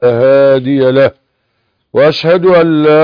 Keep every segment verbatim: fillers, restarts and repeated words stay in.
هادي له، وأشهد أن لا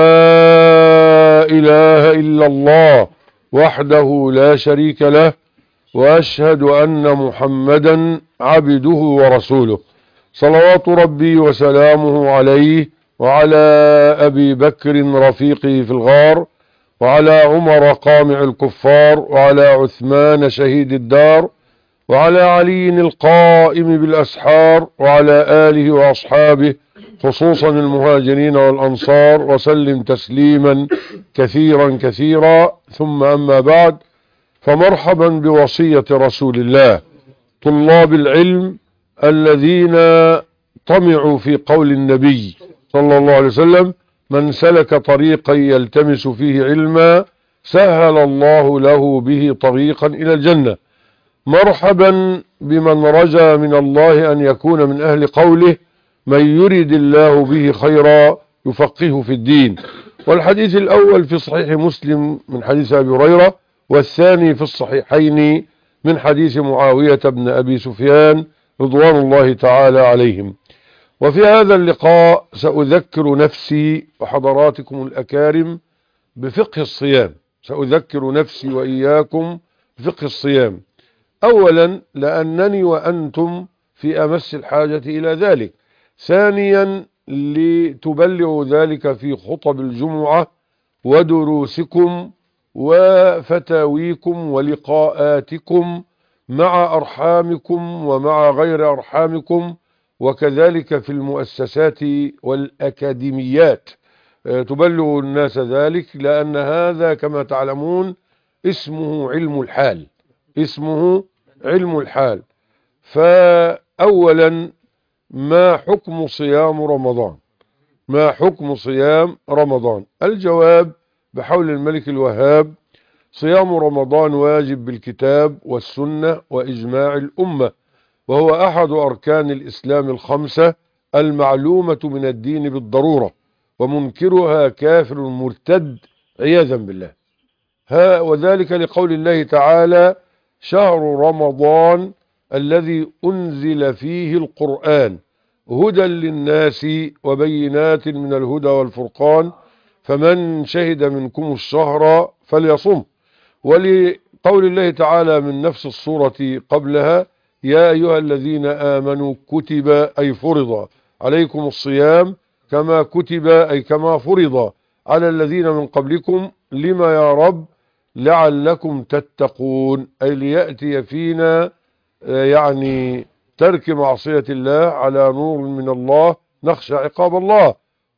إله إلا الله وحده لا شريك له، وأشهد أن محمدا عبده ورسوله، صلوات ربي وسلامه عليه وعلى أبي بكر رفيقه في الغار، وعلى عمر قامع الكفار، وعلى عثمان شهيد الدار، وعلى علي القائم بالأسحار، وعلى آله وأصحابه خصوصا المهاجرين والأنصار، وسلم تسليما كثيرا كثيرا. ثم أما بعد، فمرحبا بوصية رسول الله طلاب العلم الذين طمعوا في قول النبي صلى الله عليه وسلم: من سلك طريقا يلتمس فيه علما سهل الله له به طريقا إلى الجنة. مرحبا بمن رجا من الله أن يكون من أهل قوله: من يرد الله به خيرا يفقهه في الدين. والحديث الأول في صحيح مسلم من حديث أبي هريرة، والثاني في الصحيحين من حديث معاوية بن أبي سفيان رضوان الله تعالى عليهم. وفي هذا اللقاء سأذكر نفسي وحضراتكم الأكارم بفقه الصيام، سأذكر نفسي وإياكم بفقه الصيام. أولا لأنني وأنتم في أمس الحاجة إلى ذلك. ثانيا لتبلغوا ذلك في خطب الجمعة ودروسكم وفتاويكم ولقاءاتكم مع أرحامكم ومع غير أرحامكم، وكذلك في المؤسسات والأكاديميات تبلغوا الناس ذلك، لأن هذا كما تعلمون اسمه علم الحال، اسمه علم الحال. فأولا، ما حكم صيام رمضان؟ ما حكم صيام رمضان؟ الجواب بحول الملك الوهاب: صيام رمضان واجب بالكتاب والسنة وإجماع الأمة، وهو أحد أركان الإسلام الخمسة المعلومة من الدين بالضرورة، ومنكرها كافر مرتد عياذا بالله. ها وذلك لقول الله تعالى: شهر رمضان الذي أنزل فيه القرآن هدى للناس وبينات من الهدى والفرقان، فمن شهد منكم الشهر فليصم. ولقول الله تعالى من نفس الصورة قبلها: يا أيها الذين آمنوا كتب أي فرض عليكم الصيام كما كتب أي كما فرض على الذين من قبلكم، لما يا رب لعلكم تتقون، أي ليأتي فينا يعني ترك معصية الله على نور من الله نخشى عقاب الله،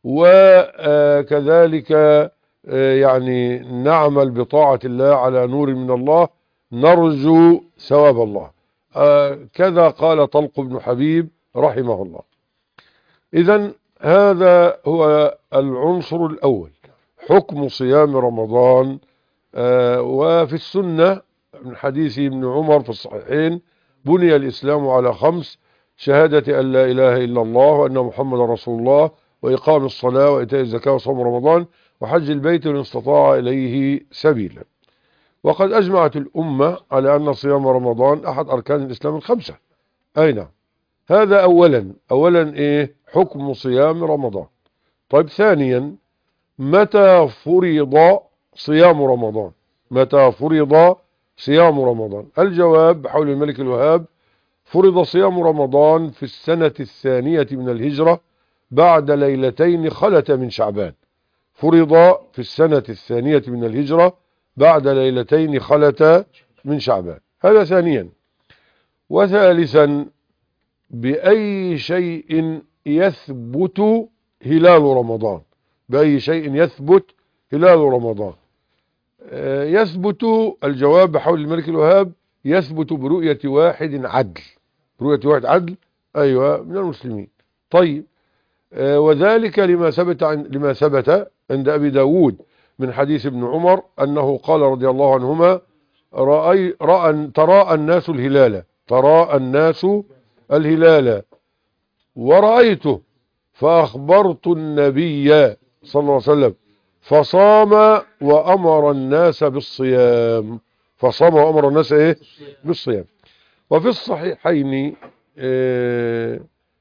وكذلك يعني نعمل بطاعة الله على نور من الله نرجو ثواب الله. كذا قال طلق بن حبيب رحمه الله. إذن هذا هو العنصر الأول، حكم صيام رمضان. وفي السنة من حديث ابن عمر في الصحيحين: بني الإسلام على خمس: شهادة أن لا إله إلا الله وأن محمد رسول الله، وإقام الصلاة وإيتاء الزكاة وصوم رمضان وحج البيت من استطاع إليه سبيلا. وقد أجمعت الأمة على أن صيام رمضان أحد أركان الإسلام الخمسة. أين هذا؟ أولا أولا إيه حكم صيام رمضان؟ طيب، ثانيا متى فرض صيام رمضان؟ متى فرض صيام رمضان؟ الجواب بحول الملك الوهاب: فرض صيام رمضان في السنة الثانية من الهجرة بعد ليلتين خلت من شعبان. فرض في السنة الثانية من الهجرة بعد ليلتين خلت من شعبان. هذا ثانيا. وثالثا، بأي شيء يثبت هلال رمضان؟ بأي شيء يثبت هلال رمضان؟ يثبت، الجواب بحول الملك الوهاب: يثبت برؤية واحد عدل. برؤية واحد عدل، أيوة، من المسلمين. طيب، وذلك لما ثبت عن لما ثبت عند أبي داود من حديث ابن عمر أنه قال رضي الله عنهما: رأي رأى تراءى الناس الهلال تراءى الناس الهلال ورأيته فأخبرت النبي صلى الله عليه وسلم فصام وأمر الناس بالصيام. فصام وأمر الناس إيه؟ بالصيام. وفي الصحيحين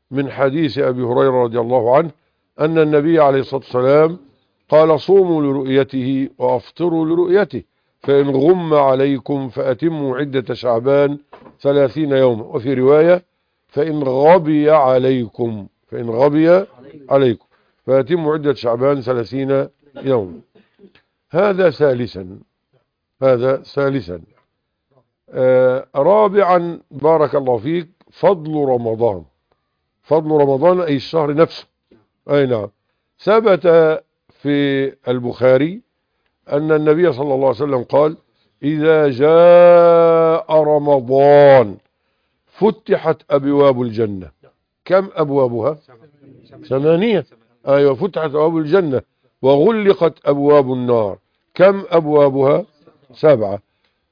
من حديث أبي هريرة رضي الله عنه أن النبي عليه الصلاة والسلام قال صوموا لرؤيته وأفطروا لرؤيته، فإن غم عليكم فأتموا عدة شعبان ثلاثين يوما، وفي رواية فإن غبي عليكم فإن غبي عليكم فأتموا عدة شعبان ثلاثين يوما. هذا ثالثا هذا ثالثا آه رابعا بارك الله فيك فضل رمضان. فضل رمضان أي الشهر نفسه. أي نعم. ثبت في البخاري أن النبي صلى الله عليه وسلم قال إذا جاء رمضان فتحت أبواب الجنة. كم أبوابها؟ ثمانية. أيوة، فتحت أبواب الجنة وغلقت أبواب النار. كم أبوابها؟ سبعة.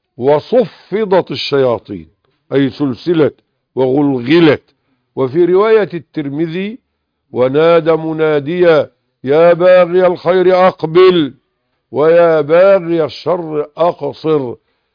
وصفدت الشياطين أي سلسلت وغلغلت. وفي رواية الترمذي ونادى مناديا يا باغي الخير أقبل ويا باغي الشر أقصر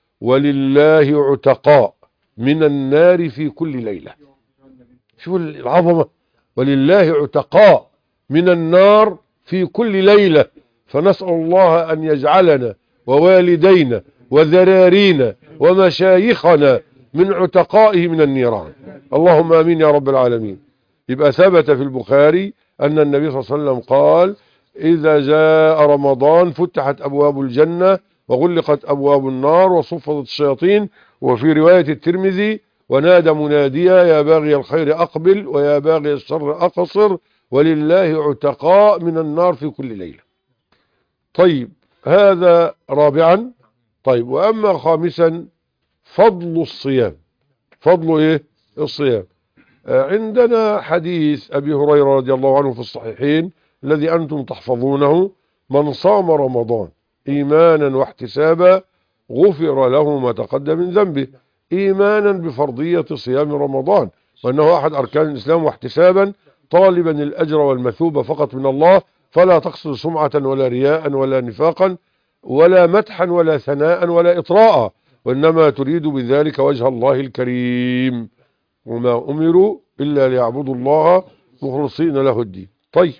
ولله عتقاء من النار في كل ليلة. شوف العظمة، ولله عتقاء من النار في كل ليلة. فنسأل الله أن يجعلنا ووالدينا وذرارينا ومشايخنا من عتقائه من النيران، اللهم آمين يا رب العالمين. يبقى ثبت في البخاري أن النبي صلى الله عليه وسلم قال إذا جاء رمضان فتحت أبواب الجنة وغلقت أبواب النار وصفدت الشياطين. وفي رواية الترمذي ونادى مناديا يا باغي الخير أقبل ويا باغي الشر أقصر ولله عتقاء من النار في كل ليلة. طيب، هذا رابعا. طيب، وأما خامسا فضل الصيام. فضل إيه؟ الصيام. عندنا حديث أبي هريرة رضي الله عنه في الصحيحين الذي أنتم تحفظونه: من صام رمضان إيمانا واحتسابا غفر له ما تقدم من ذنبه. إيمانا بفرضية صيام رمضان وأنه أحد أركان الإسلام، واحتسابا طالبا الأجر والمثوبة فقط من الله، فلا تقصد سمعة ولا رياء ولا نفاقا ولا مدحا ولا ثناء ولا إطراء، وإنما تريد بذلك وجه الله الكريم، وما أمروا إلا ليعبدوا الله مخلصين له الدين. طيب،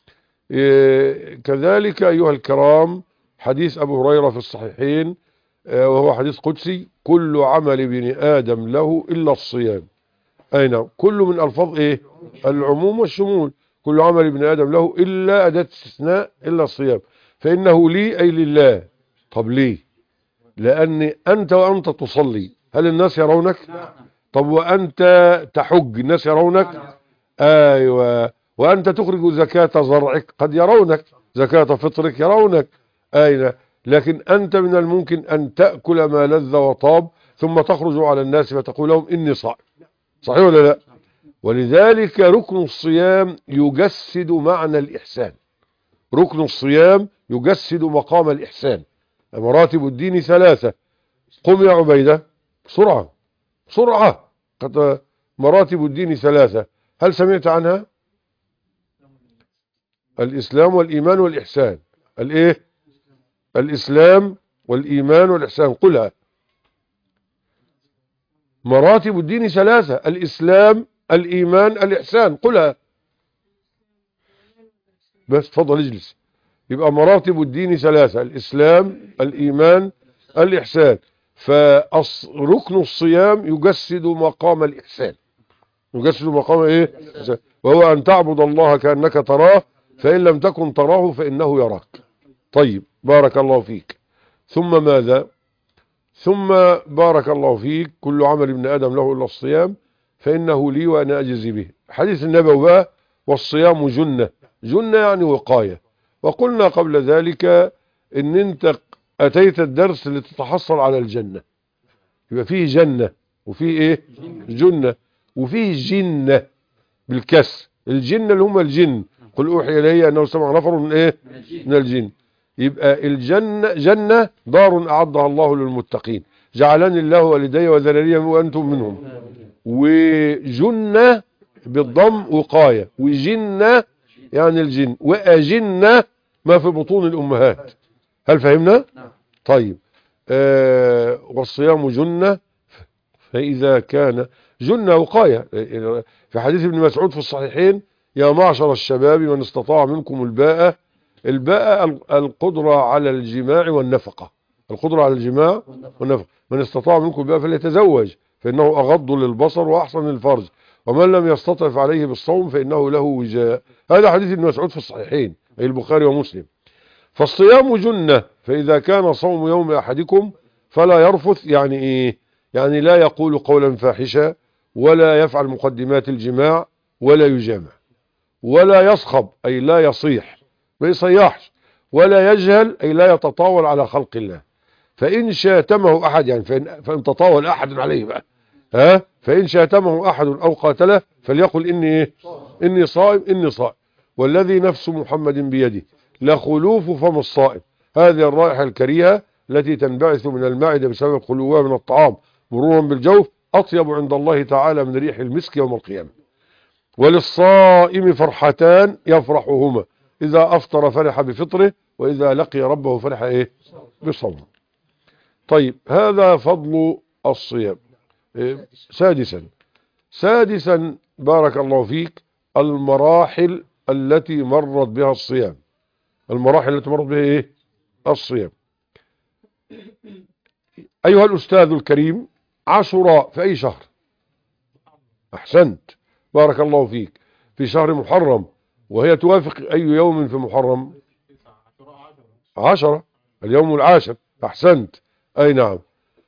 إيه كذلك أيها الكرام حديث أبو هريرة في الصحيحين إيه وهو حديث قدسي: كل عمل ابن آدم له إلا الصيام. أين كل من ألفاظ إيه؟ العموم والشمول. كل عمل ابن آدم له إلا أداة استثناء إلا الصيام، فإنه لي أي لله. طب ليه؟ لأن أنت وأنت تصلي هل الناس يرونك؟ طب وأنت تحج الناس يرونك؟ أيوة. وأنت تخرج زكاة زرعك قد يرونك، زكاة فطرك يرونك. أين؟ لكن أنت من الممكن أن تأكل ما لذ وطاب ثم تخرج على الناس فتقول لهم إني صائم. صحيح ولا لا؟ ولذلك ركن الصيام يجسد معنى الإحسان. ركن الصيام يجسد مقام الإحسان. مراتب الدين ثلاثة. قم يا عبيدة بسرعة بسرعة. قد مراتب الدين ثلاثة، هل سمعت عنها؟ الإسلام والإيمان والإحسان. الإيه؟ الإسلام والإيمان والإحسان. قلها. مراتب الدين ثلاثة: الإسلام الإيمان الإحسان. قلها بس. تفضل اجلس. يبقى مراتب الدين ثلاثة: الإسلام الإيمان الإحسان. فركن الصيام يجسد مقام الإحسان. يجسد مقام إيه؟ وهو أن تعبد الله كأنك تراه فإن لم تكن تراه فإنه يراك. طيب، بارك الله فيك. ثم ماذا؟ ثم بارك الله فيك كل عمل ابن آدم له إلا الصيام فإنه لي وأنا أجزي به. حديث النبوي بقى: والصيام جنة. جنة يعني وقاية. وقلنا قبل ذلك إن أنت أتيت الدرس لتتحصل على الجنة، يبقى فيه جنة وفيه إيه؟ جنة. وفيه جنة بالكسر. الجنة اللي هم الجن. قل أوحي إلي أنه سمع نفر من إيه؟ من الجن. يبقى الجنة جنة دار أعدها الله للمتقين، جعلني الله والدي وذراري وأنتم منهم. وجنة بالضم وقاية، وجنة يعني الجن، وأجنة ما في بطون الأمهات. هل فهمنا؟ طيب. آه والصيام جنة، فإذا كان جنة وقاية، في حديث ابن مسعود في الصحيحين: يا معشر الشباب من استطاع منكم الباءة. الباءة القدرة على الجماع والنفقة، القدرة على الجماع والنفقة. من استطاع منكم الباءة فليتزوج فإنه أغض للبصر وأحسن للفرج، ومن لم يستطع فعليه بالصوم فإنه له وجاء. هذا حديث ابن مسعود في الصحيحين أي البخاري ومسلم. فالصيام جنة، فإذا كان صوم يوم أحدكم فلا يرفث، يعني إيه؟ يعني لا يقول قولا فاحشا، ولا يفعل مقدمات الجماع، ولا يجامع، ولا يصخب أي لا يصيح ما يصيحش، ولا يجهل أي لا يتطاول على خلق الله. فإن شاتمه أحد، يعني فإن, فإن تطاول أحد عليه بقى، ها فإن شاتمه أحد أو قاتله فليقل إني إيه؟ إني صائم إني صائم، والذي نفس محمد بيده لخلوف فم الصائم، هذه الرائحة الكريهة التي تنبعث من المعدة بسبب خلوها من الطعام مرورا بالجوف أطيب عند الله تعالى من ريح المسك يوم القيامة. وللصائم فرحتان يفرحهما: إذا أفطر فرح بفطره، وإذا لقي ربه فرح إيه؟ بصومه. طيب، هذا فضل الصيام. إيه؟ سادسا سادسا بارك الله فيك، المراحل التي مرت بها الصيام. المراحل التي مرت بها إيه؟ الصيام. أيها الأستاذ الكريم، عاشوراء في أي شهر؟ أحسنت، بارك الله فيك، في شهر محرم، وهي توافق أي يوم في محرم؟ عشرة، اليوم العاشر. أحسنت، أي نعم.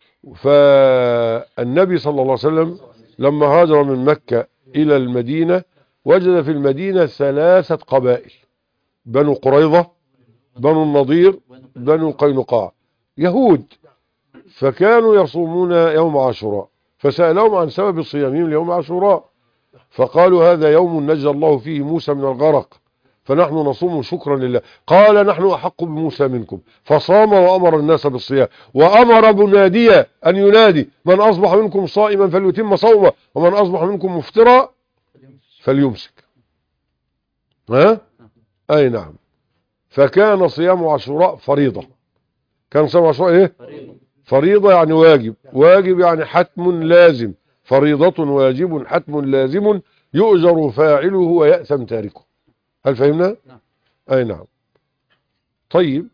فالنبي صلى الله عليه وسلم لما هاجر من مكة إلى المدينة وجد في المدينة ثلاثة قبائل: بنو قريظة، بنو النضير، بنو قينقاع، يهود. فكانوا يصومون يوم عاشوراء، فسألهم عن سبب صيامهم ليوم عاشوراء، فقالوا: هذا يوم نجى الله فيه موسى من الغرق، فنحن نصوم شكرا لله. قال: نحن أحق بموسى منكم، فصام وأمر الناس بالصيام، وأمر بناديا أن ينادي: من أصبح منكم صائما فليتم صومه، ومن أصبح منكم مفطرا فليمسك. ها؟ أي نعم. فكان صيام عاشوراء فريضة. كان صيام عاشوراء إيه؟ فريضة يعني واجب، واجب يعني حتم لازم، فريضة واجب حتم لازم يؤجر فاعله ويأثم تاركه. هل فهمنا؟ نعم. أي نعم. طيب،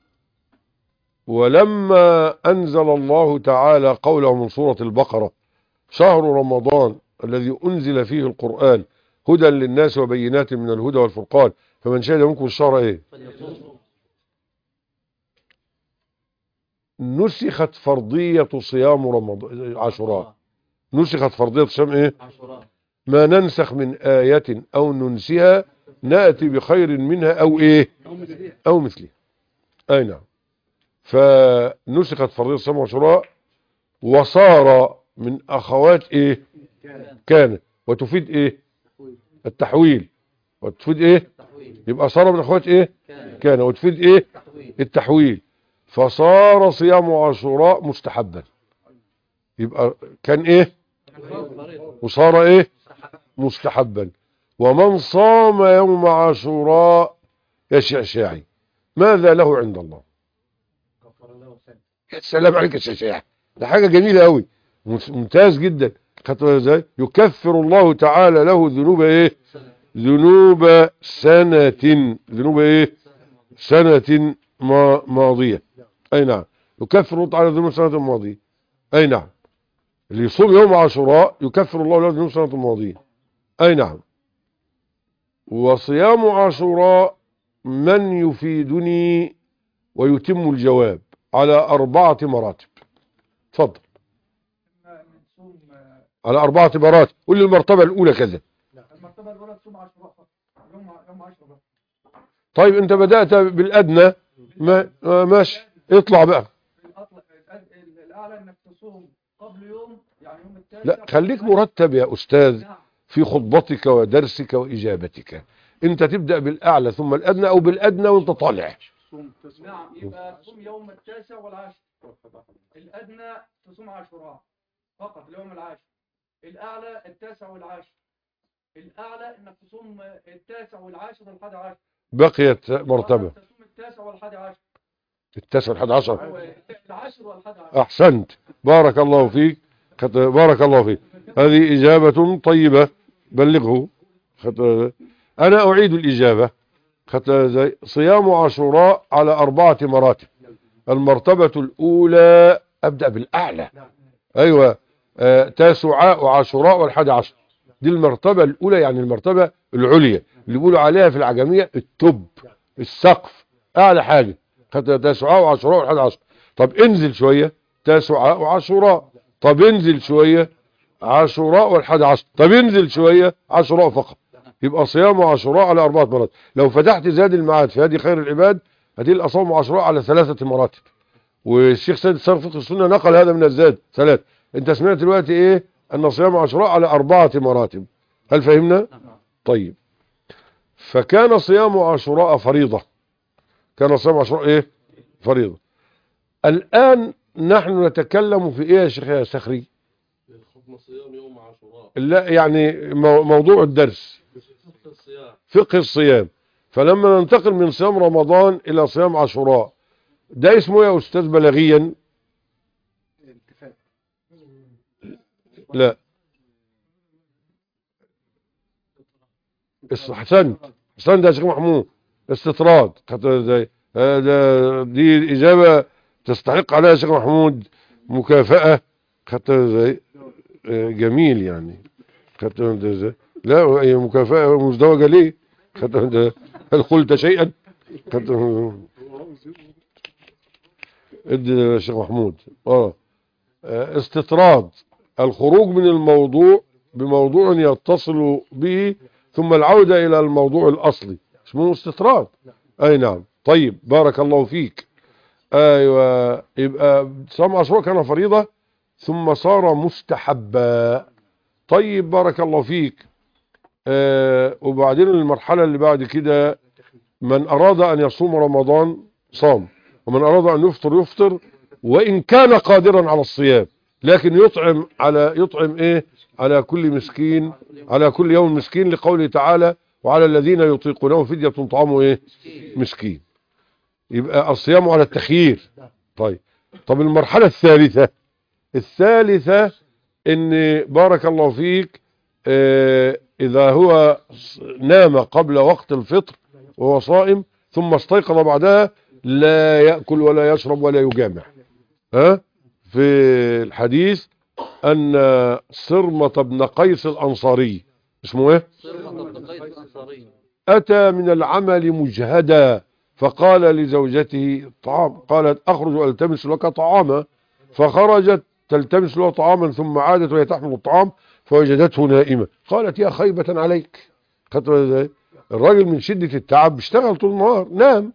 ولما أنزل الله تعالى قوله من سورة البقرة: شهر رمضان الذي أنزل فيه القرآن هدى للناس وبينات من الهدى والفرقان فمن شهد منكم الشهر إيه؟ نسخت فرضية صيام رمضان عاشوراء. نسخت فرضية صيام إيه؟ عاشوراء. ما ننسخ من آية أو ننسها نأتي بخير منها أو إيه؟ أو مثلها. أي نعم. فنسخت فرضية صيام عاشوراء، وصار من أخوات إيه؟ كان. وتفيد إيه؟ التحويل. وتفيد إيه؟ يبقى صار من أخوات إيه؟ كان. وتفيد إيه؟ التحويل. فصار صيام عاشوراء مستحبا. يبقى كان إيه؟ وصار إيه؟ مستحبا. ومن صام يوم عاشوراء يا شعشاعي ماذا له عند الله؟ يا سلام عليك يا شعشاعي، ده حاجة جميلة قوي، ممتاز جدا. خدتوا ازاي؟ يكفر الله تعالى له ذنوب ايه؟ ذنوب سنة. ذنوب ايه؟ سنة ماضية. اي نعم. يكفر الله تعالى ذنوب سنة ماضية. اي نعم. اللي يصوم يوم عاشوراء يكفر الله له ذنوب سنة ماضية. اي نعم. وصيام عاشوراء من يفيدني ويتم الجواب على أربعة مراتب. تفضل. على أربعة مراتب. قول لي المرتبة الأولى كذا. المرتبة الأولى تصوم عاشوراء يوم يوم عاشوراء. طيب أنت بدأت بالأدنى، ما ماشي، اطلع بقى. الأعلى إنك تصوم قبل يوم، يعني يوم التاسع. لا، خليك مرتب يا أستاذ في خطبتك ودرسك وإجابتك. أنت تبدأ بالأعلى ثم الأدنى، أو بالأدنى وأنت طالع. نعم، يبقى تصوم يوم التاسع والعاشر. الأدنى تصوم عاشوراء فقط اليوم العاشر. الأعلى التاسع والعاشر. الأعلى إنك تصوم التاسع والعاشر والحادي عشر. بقيت مرتبة. تصوم التاسع والحادي عشر. التاسع والحادي عشر. العاشر والحادي عشر. أحسنت، بارك الله فيك، بارك الله فيك. هذه إجابة طيبة بلغه. أنا أعيد الإجابة. صيام عاشوراء على أربعة مراتب. المرتبة الأولى، أبدأ بالأعلى، أيوة، آه تاسعاء وعاشوراء والحادي عشر، دي المرتبة الأولى، يعني المرتبة العليا اللي بيقولوا عليها في العجمية التوب، السقف، أعلى حاجة. تاسعاء وعاشوراء والحادي عشر. طب انزل شوية، تاسعاء وعاشوراء. طب انزل شوية، عاشوراء والحادي عشر. طب انزل شوية، عاشوراء فقط. يبقى صيام عاشوراء على أربعة مراتب. لو فتحت زاد المعاد في هذه خير العباد هتلاقي صوم عاشوراء على ثلاثة مراتب. والشيخ سيد الصاغ فقه السنة نقل هذا من الزاد ثلاث. انت سمعت دلوقتي ايه؟ ان صيام عاشوراء على أربعة مراتب. هل فهمنا؟ طيب. فكان صيام عاشوراء فريضة. كان صيام عاشوراء ايه؟ فريضة. الآن نحن نتكلم في ايه يا شيخ يا سخري؟ صيام يوم عاشوراء. لا يعني موضوع الدرس فقه الصيام. فقه الصيام. فلما ننتقل من صيام رمضان الى صيام عاشوراء، ده اسمه يا استاذ بلاغيا؟ لا، احسنت احسنت يا شيخ محمود، استطراد. دي اجابه تستحق عليها يا شيخ محمود مكافاه. خدت ازاي؟ جميل يعني. خدت ازاي؟ لا هي مكافاه مزدوجه ليه؟ خدت؟ هل قلت شيئا؟ خدت؟ ادي يا شيخ محمود. اه استطراد، الخروج من الموضوع بموضوع يتصل به ثم العودة إلى الموضوع الأصلي اسمه استطراد. أي نعم. طيب بارك الله فيك. أيوة. يبقى صوم عاشوراء كان فريضة ثم صار مستحبا. طيب بارك الله فيك. آه وبعدين المرحلة اللي بعد كده، من أراد أن يصوم رمضان صام، ومن أراد أن يفطر يفطر، وإن كان قادرا على الصيام، لكن يطعم على يطعم ايه؟ على كل مسكين، على كل يوم مسكين، لقوله تعالى وعلى الذين يطيقونه فدية طعام ايه؟ مسكين. يبقى الصيام على التخيير. طيب. طب المرحلة الثالثة، الثالثة ان بارك الله فيك اه اذا هو نام قبل وقت الفطر وهو صائم ثم استيقظ بعدها لا يأكل ولا يشرب ولا يجامع. ها؟ في الحديث أن صرمة بن قيس الأنصاري، اسمه ايه؟ صرمة بن قيس الأنصاري، أتى من العمل مجهدا فقال لزوجته طعام، قالت أخرج وألتمس لك طعاما، فخرجت تلتمس له طعاما ثم عادت وهي تحمل الطعام فوجدته نائمة. قالت يا خيبة عليك. الراجل من شدة التعب اشتغل طول النهار، نام.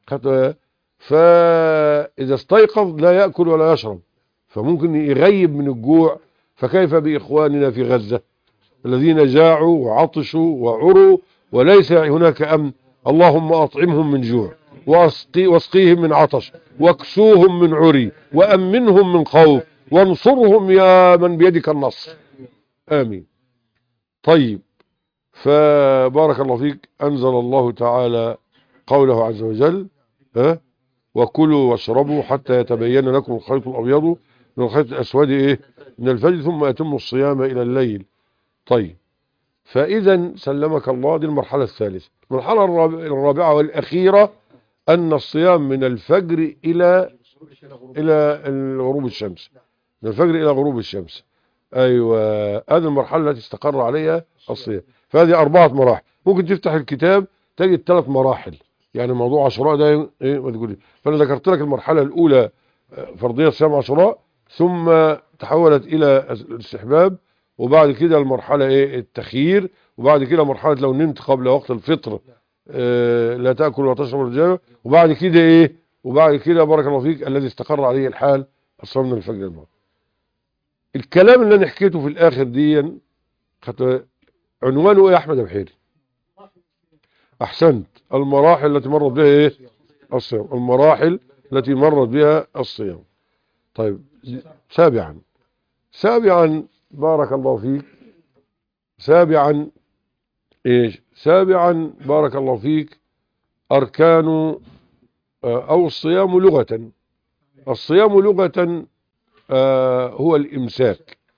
فإذا استيقظ لا يأكل ولا يشرب، فممكن يغيب من الجوع. فكيف بإخواننا في غزة الذين جاعوا وعطشوا وعروا وليس هناك أمن؟ اللهم أطعمهم من جوع واسقيهم من عطش واكسوهم من عري وأمنهم من خوف وانصرهم يا من بيدك النصر. آمين. طيب. فبارك الله فيك. أنزل الله تعالى قوله عز وجل ها وكلوا واشربوا حتى يتبين لكم الخيط الأبيض من الخيط الأسود إيه؟ من الفجر ثم أتموا الصيام إلى الليل. طيب. فإذا سلمك الله، دي المرحلة الثالثة. المرحلة الرابعة والأخيرة أن الصيام من الفجر إلى إلى غروب الشمس، من الفجر إلى غروب الشمس. أيوة. هذه المرحلة التي استقر عليها الصيام. فهذه أربعة مراحل. ممكن تفتح الكتاب تجد ثلاث مراحل. يعني موضوع عاشوراء ده ايه ما تقولي. فانا ذكرت لك المرحله الاولى فرضيه صيام عاشوراء، ثم تحولت الى الاستحباب، وبعد كده المرحله ايه؟ التخيير، وبعد كده مرحله لو نمت قبل وقت الفطر اه لا تاكل ولا تشرب الرجال، وبعد كده ايه؟ وبعد كده بارك الله فيك الذي استقر عليه الحال الصوم من الفجر الماء. الكلام اللي انا حكيته في الاخر دي عنوانه ايه يا احمد بحيري؟ احسنت. المراحل التي مرت بها ايه؟ الصيام. المراحل التي مرت بها الصيام. طيب. سابعا سابعا بارك الله فيك. سابعا ايش؟ سابعا بارك الله فيك اركان او الصيام لغة. الصيام لغة هو الامساك،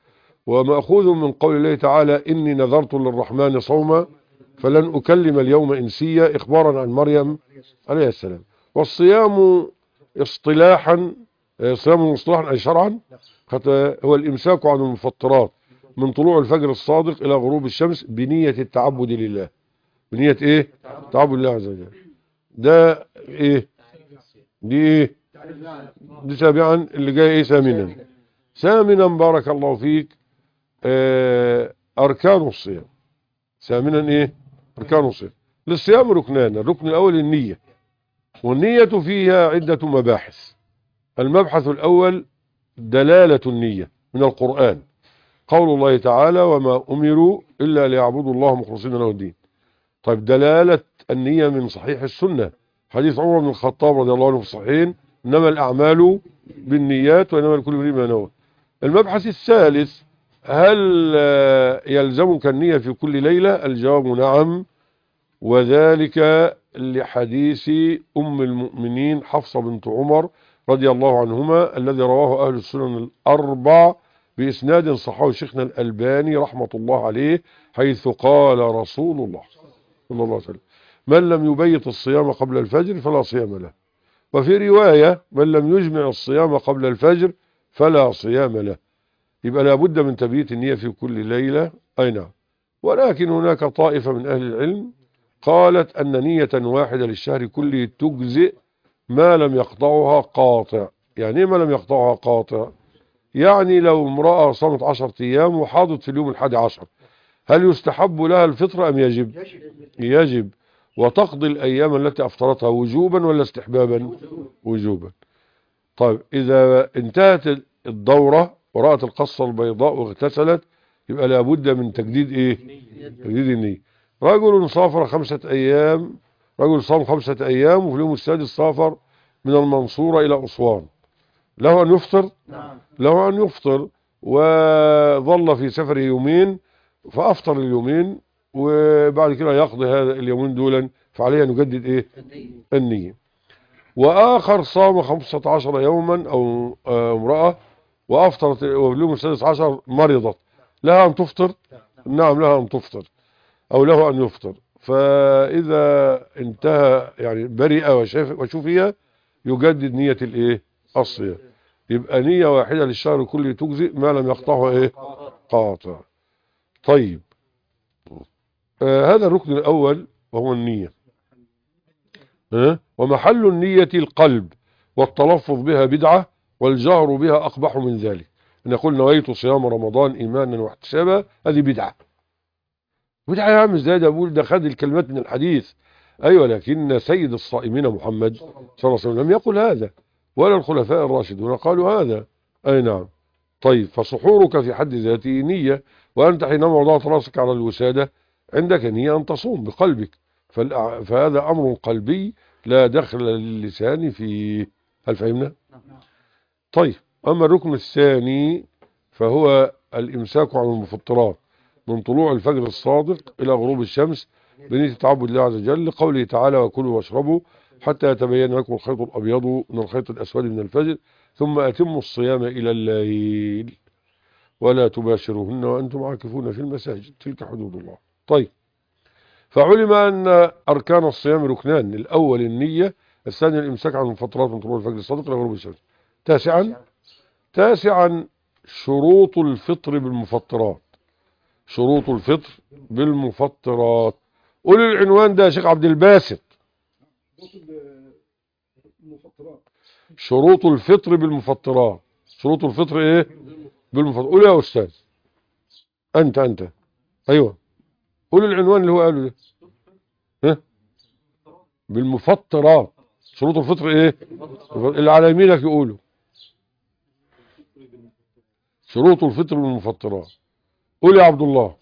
ومأخوذ من قول الله تعالى إني نذرت للرحمن صوما فلن أكلم اليوم إنسيا، إخبارا عن مريم عليه السلام. والصيام اصطلاحا، صيام اصطلاحا أي شرعا هو الإمساك عن المفطرات من طلوع الفجر الصادق إلى غروب الشمس بنية التعبد لله. بنية إيه؟ تعبد الله عز وجل. ده إيه؟ دي إيه؟ دي سابعا. اللي جاي إيه؟ ثامنا. ثامنا بارك الله فيك آه أركان الصيام. ثامنا إيه؟ أركان الصيام. للصيام ركنان. الركن الأول النية، والنية فيها عدة مباحث. المبحث الأول دلالة النية من القرآن، قول الله تعالى وما أمروا إلا ليعبدوا الله مخلصين له الدين. طيب دلالة النية من صحيح السنة، حديث عمر بن الخطاب رضي الله عنه في الصحيحين إنما الأعمال بالنيات وإنما لكل امرئ ما نوى. المبحث الثالث هل يلزمك النية في كل ليلة؟ الجواب نعم، وذلك لحديث أم المؤمنين حفصة بنت عمر رضي الله عنهما الذي رواه أهل السنن الأربع بإسناد صححه شيخنا الألباني رحمة الله عليه، حيث قال رسول الله صلى الله عليه وسلم من لم يبيت الصيام قبل الفجر فلا صيام له. وفي رواية من لم يجمع الصيام قبل الفجر فلا صيام له. يبقى لابد من تبييت النية في كل ليلة. أي نعم. ولكن هناك طائفة من أهل العلم قالت أن نية واحدة للشهر كله تجزئ ما لم يقطعها قاطع. يعني ما لم يقطعها قاطع؟ يعني لو امرأة صامت عشرة أيام وحاضت في اليوم الحادي عشر، هل يستحب لها الفطر أم يجب؟ يجب. وتقضي الأيام التي أفطرتها وجوبا ولا استحبابا؟ وجوبا. طيب إذا انتهت الدورة ورأت القصة البيضاء واغتسلت يبقى لابد من تجديد إيه؟ تجديد النية. رجل سافر خمسة أيام، رجل صام خمسة أيام وفي اليوم السادس سافر من المنصورة إلى أسوان، له أن يفطر؟ نعم. له أن يفطر، وظل في سفره يومين فأفطر اليومين وبعد كده يقضي هذا اليومين دولا، فعليه أن يجدد إيه؟ النية. وآخر صام خمسة عشر يوما أو امرأة وأفطرت وفي اليوم السادس عشر مرضت، لها أن تفطر؟ نعم لها أن تفطر أو له أن يفطر. فإذا انتهى يعني برئ وشفي يجدد نية الإيه؟ الصيام. يبقى نية واحدة للشهر كله تجزئ ما لم يقطعه إيه؟ قاطع. طيب آه هذا الركن الأول وهو النية. آه؟ ومحل النية القلب، والتلفظ بها بدعة والجهر بها أقبح من ذلك. أن يقول نويت صيام رمضان إيمانا واحتسابا، هذه بدعة. بدعة يا عم ازاي؟ ده بقول ده خد الكلمات من الحديث. أيوة، لكن سيد الصائمين محمد صلى الله عليه وسلم لم يقل هذا ولا الخلفاء الراشدون قالوا هذا. أي نعم. طيب فسحورك في حد ذاته نية، وأنت حينما وضعت راسك على الوسادة عندك نية أن تصوم بقلبك، فهذا أمر قلبي لا دخل للسان فيه. هل فهمنا؟ طيب أما الركن الثاني فهو الإمساك عن المفطرات من طلوع الفجر الصادق إلى غروب الشمس بنية تعبد الله عز وجل، لقوله تعالى وكلوا واشربوا حتى يتبين لكم الخيط الأبيض من الخيط الأسود من الفجر ثم أتموا الصيام إلى الليل ولا تباشروهن وأنتم عاكفون في المساجد تلك حدود الله. طيب فعلم أن أركان الصيام ركنان، الأول النية، الثاني الإمساك عن المفطرات من طلوع الفجر الصادق إلى غروب الشمس. تاسعا تاسعا شروط الفطر بالمفطرات. شروط الفطر بالمفطرات. قول العنوان ده يا شيخ عبد الباسط. شروط الفطر بالمفطرات. شروط الفطر ايه؟ بالمفطرات. قول يا استاذ. انت انت ايوه قول العنوان اللي هو قاله ده. ها؟ بالمفطرات. شروط الفطر ايه؟ اللي على يمينك يقولوا شروط الفطر بالمفطرات. قول يا عبد الله.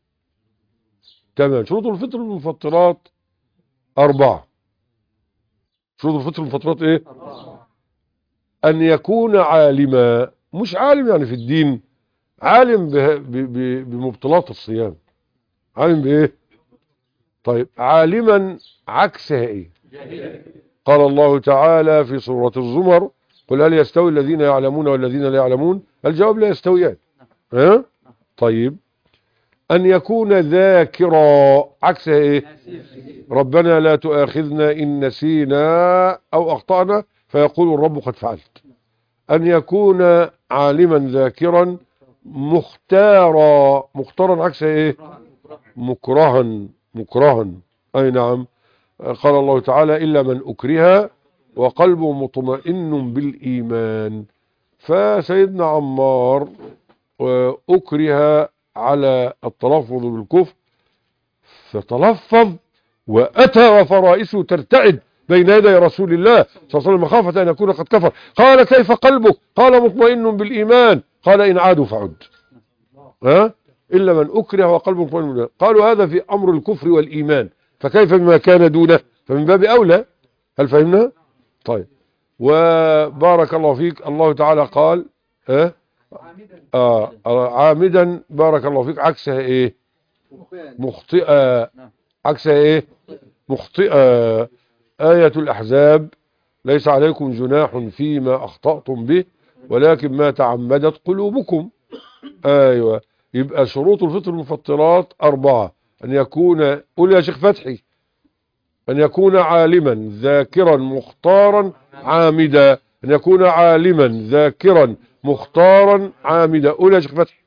تمام. شروط الفطر بالمفطرات أربعة. شروط الفطر بالمفطرات إيه؟ أربعة. أن يكون عالما، مش عالم يعني في الدين، عالم بمبطلات الصيام. عالم بإيه؟ طيب عالما عكسها إيه؟ قال الله تعالى في سورة الزمر قل هل يستوي الذين يعلمون والذين لا يعلمون؟ الجواب لا يستويان. ها؟ طيب أن يكون ذاكرا عكسها إيه؟ ربنا لا تؤاخذنا إن نسينا أو أخطأنا فيقول الرب قد فعلت. أن يكون عالما ذاكرا مختارا، مختارا عكسها إيه؟ مكرها، مكرها. أي نعم. قال الله تعالى إلا من أكره وقلبه مطمئن بالإيمان. فسيدنا عمار أكره على التلفظ بالكفر فتلفظ وأتى وفرائسه ترتعد بين يدي رسول الله صلى الله عليه وسلم مخافة أن يكون قد كفر. قال كيف قلبك؟ قال مطمئن بالإيمان. قال إن عادوا فعد. ها؟ إلا من أكره وقلبه مطمئن بالإيمان. قالوا هذا في أمر الكفر والإيمان، فكيف بما كان دونه؟ فمن باب أولى. هل فهمنا؟ طيب. وبارك الله فيك، الله تعالى قال ها؟ آه عامدا، بارك الله فيك، عكسها ايه؟ مخطئة. عكسها ايه؟ مخطئة. آية الأحزاب ليس عليكم جناح فيما أخطأتم به ولكن ما تعمدت قلوبكم. أيوة. يبقى شروط الفطر المفطرات أربعة. أن يكون، قول يا شيخ فتحي، أن يكون عالما ذاكرا مختارا عامدا. أن يكون عالما ذاكرا مختارا عامدا. قول يا شيخ فتحي.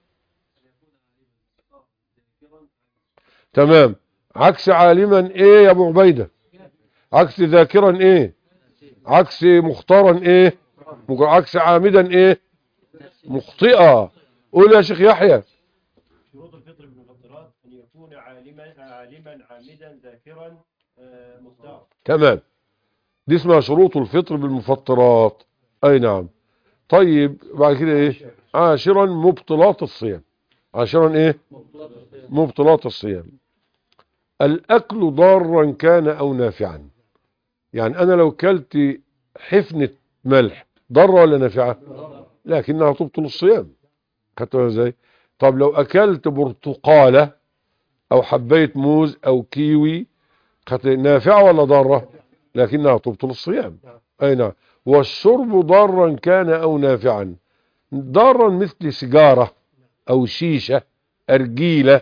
تمام. عكس عالما ايه يا ابو عبيده؟ عكس ذاكرا ايه؟ عكس مختارا ايه؟ عكس عامدا ايه؟ مخطئه. قول يا شيخ يحيى. شروط الفطر بالمفطرات ان يكون عالما عالما عامدا ذاكرا مختار. تمام. دي اسمها شروط الفطر بالمفطرات. اي نعم. طيب بعد كده ايه؟ عاشرا مبطلات الصيام. عاشرا ايه؟ مبطلات الصيام. الاكل ضارا كان او نافعا. يعني انا لو كلت حفنة ملح ضارة ولا نافعة؟ لكنها تبطل الصيام. خدتوها ازاي؟ طب لو اكلت برتقالة او حباية موز او كيوي نافعة ولا ضارة؟ لكنها تبطل الصيام. اي نعم. والشرب ضارا كان او نافعا. ضارا مثل سيجارة او شيشة ارجيلة،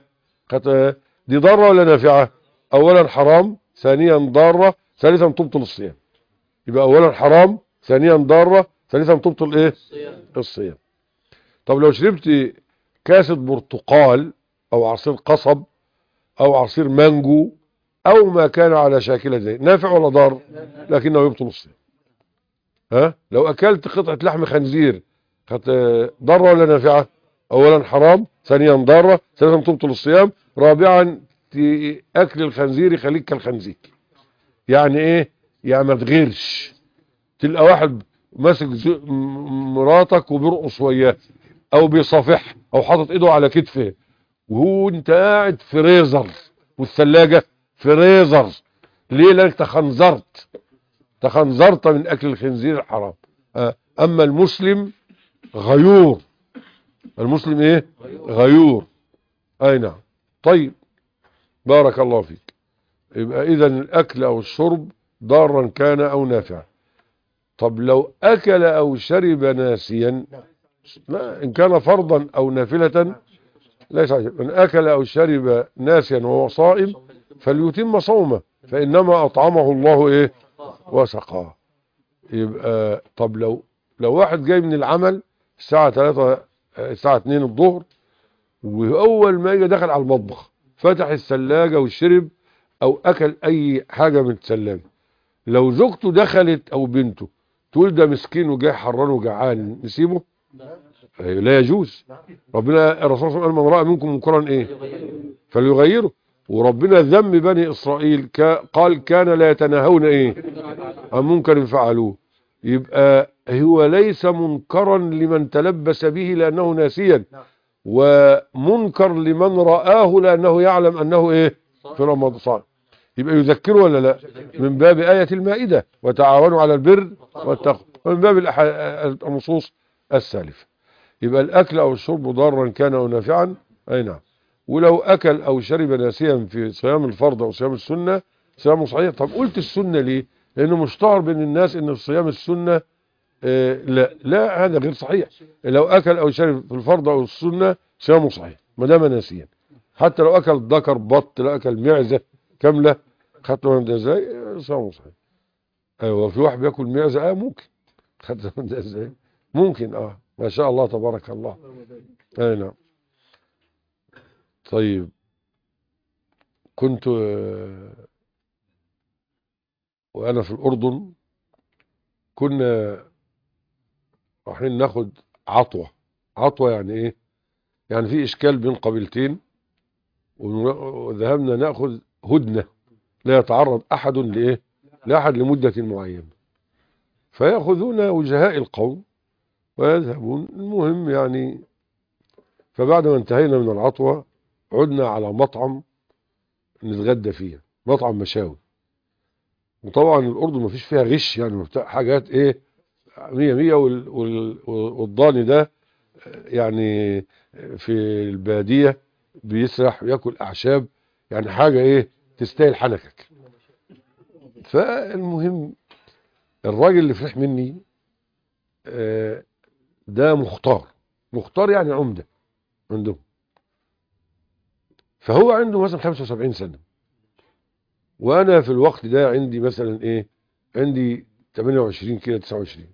دي ضارة ولا نافعة؟ اولا حرام، ثانيا ضارة، ثالثا تبطل الصيام. يبقى اولا حرام، ثانيا ضارة، ثالثا تبطل ايه؟ الصيام. طب لو شربت كاسة برتقال او عصير قصب او عصير مانجو او ما كان على شاكلة زي، نافع ولا ضار؟ لكنه يبطل الصيام. ها؟ لو اكلت قطعة لحم خنزير ضارة ولا نافعة؟ اولا حرام، ثانيا ضارة، ثالثا تبطل الصيام، رابعا اكل الخنزير يخليك كالخنزير. يعني ايه؟ يعني ما تغيرش. تلقى واحد ماسك مراتك وبيرقص وياه او بيصافح او حاطط ايده على كتفه وهو انت قاعد فريزر والثلاجة فريزر. ليه؟ لانك تخنزرت تخنزرت من اكل الخنزير الحرام. اما المسلم غيور. المسلم ايه؟ غيور. اي نعم. طيب بارك الله فيك. يبقى اذا الاكل او الشرب ضارا كان او نافعا. طب لو اكل او شرب ناسيا، لا، ان كان فرضا او نافلة ليس عجب. ان اكل او شرب ناسيا وهو صائم فليتم صومه فانما اطعمه الله ايه؟ وسقاه. يبقى طب لو لو واحد جاي من العمل الساعة ثلاثة الساعة اتنين الظهر واول ما يجي دخل على المطبخ فتح الثلاجة وشرب او اكل اي حاجة من الثلاجة، لو زوجته دخلت او بنته تقول ده مسكين وجاي حران وجعان نسيبه؟ لا يجوز. ربنا الرسول صلى الله عليه وسلم قال من رأى منكم منكرا ايه؟ فليغيره. وربنا ذم بني اسرائيل قال كان لا يتناهون ايه؟ عن منكر فعلوه. يبقى هو ليس منكرا لمن تلبس به لانه ناسيا، ومنكر لمن رآه لانه يعلم انه ايه؟ في رمضان. يبقى يذكره ولا لا؟ من باب آية المائدة وتعاونوا على البر والتقوى، ومن باب النصوص السالفة. يبقى الأكل أو الشرب ضارا كان أو نافعا. أي نعم. ولو أكل أو شرب ناسيا في صيام الفرض أو صيام السنة صيامه صحيح. طب قلت السنة ليه؟ لأنه مشتهر بين الناس إن في صيام السنة آه لا لا هذا غير صحيح. لو أكل أو شرب في الفرض أو السنة صيامه صحيح. ما دام ناسيا. حتى لو اكل ذكر بط، لو اكل معزه كامله خدت بالك ازاي؟ صومه صحيح. ايوه في واحد بياكل معزه اه ممكن، خدت بالك ازاي؟ ممكن اه ما شاء الله تبارك الله. اي نعم. طيب كنت آه، وانا في الاردن كنا رايحين ناخد عطوه. عطوه يعني ايه؟ يعني في اشكال بين قبيلتين وذهبنا ناخذ هدنه لا يتعرض احد لايه؟ لاحد لمده معينه. فياخذون وجهاء القوم ويذهبون. المهم يعني فبعد ما انتهينا من العطوه عدنا على مطعم نتغدى فيه، مطعم مشاوي. وطبعا الاردن ما فيش فيها غش يعني بتاع حاجات ايه مية مية وال وال والضاني ده يعني في البادية بيسرح وياكل اعشاب يعني حاجة ايه تستاهل حنكك. فالمهم الراجل اللي فرح مني آه، ده مختار. مختار يعني عمدة عندهم. فهو عنده مثلا خمسة وسبعين سنة وانا في الوقت ده عندي مثلا ايه عندي ثمانية وعشرين كده تسعة وعشرين.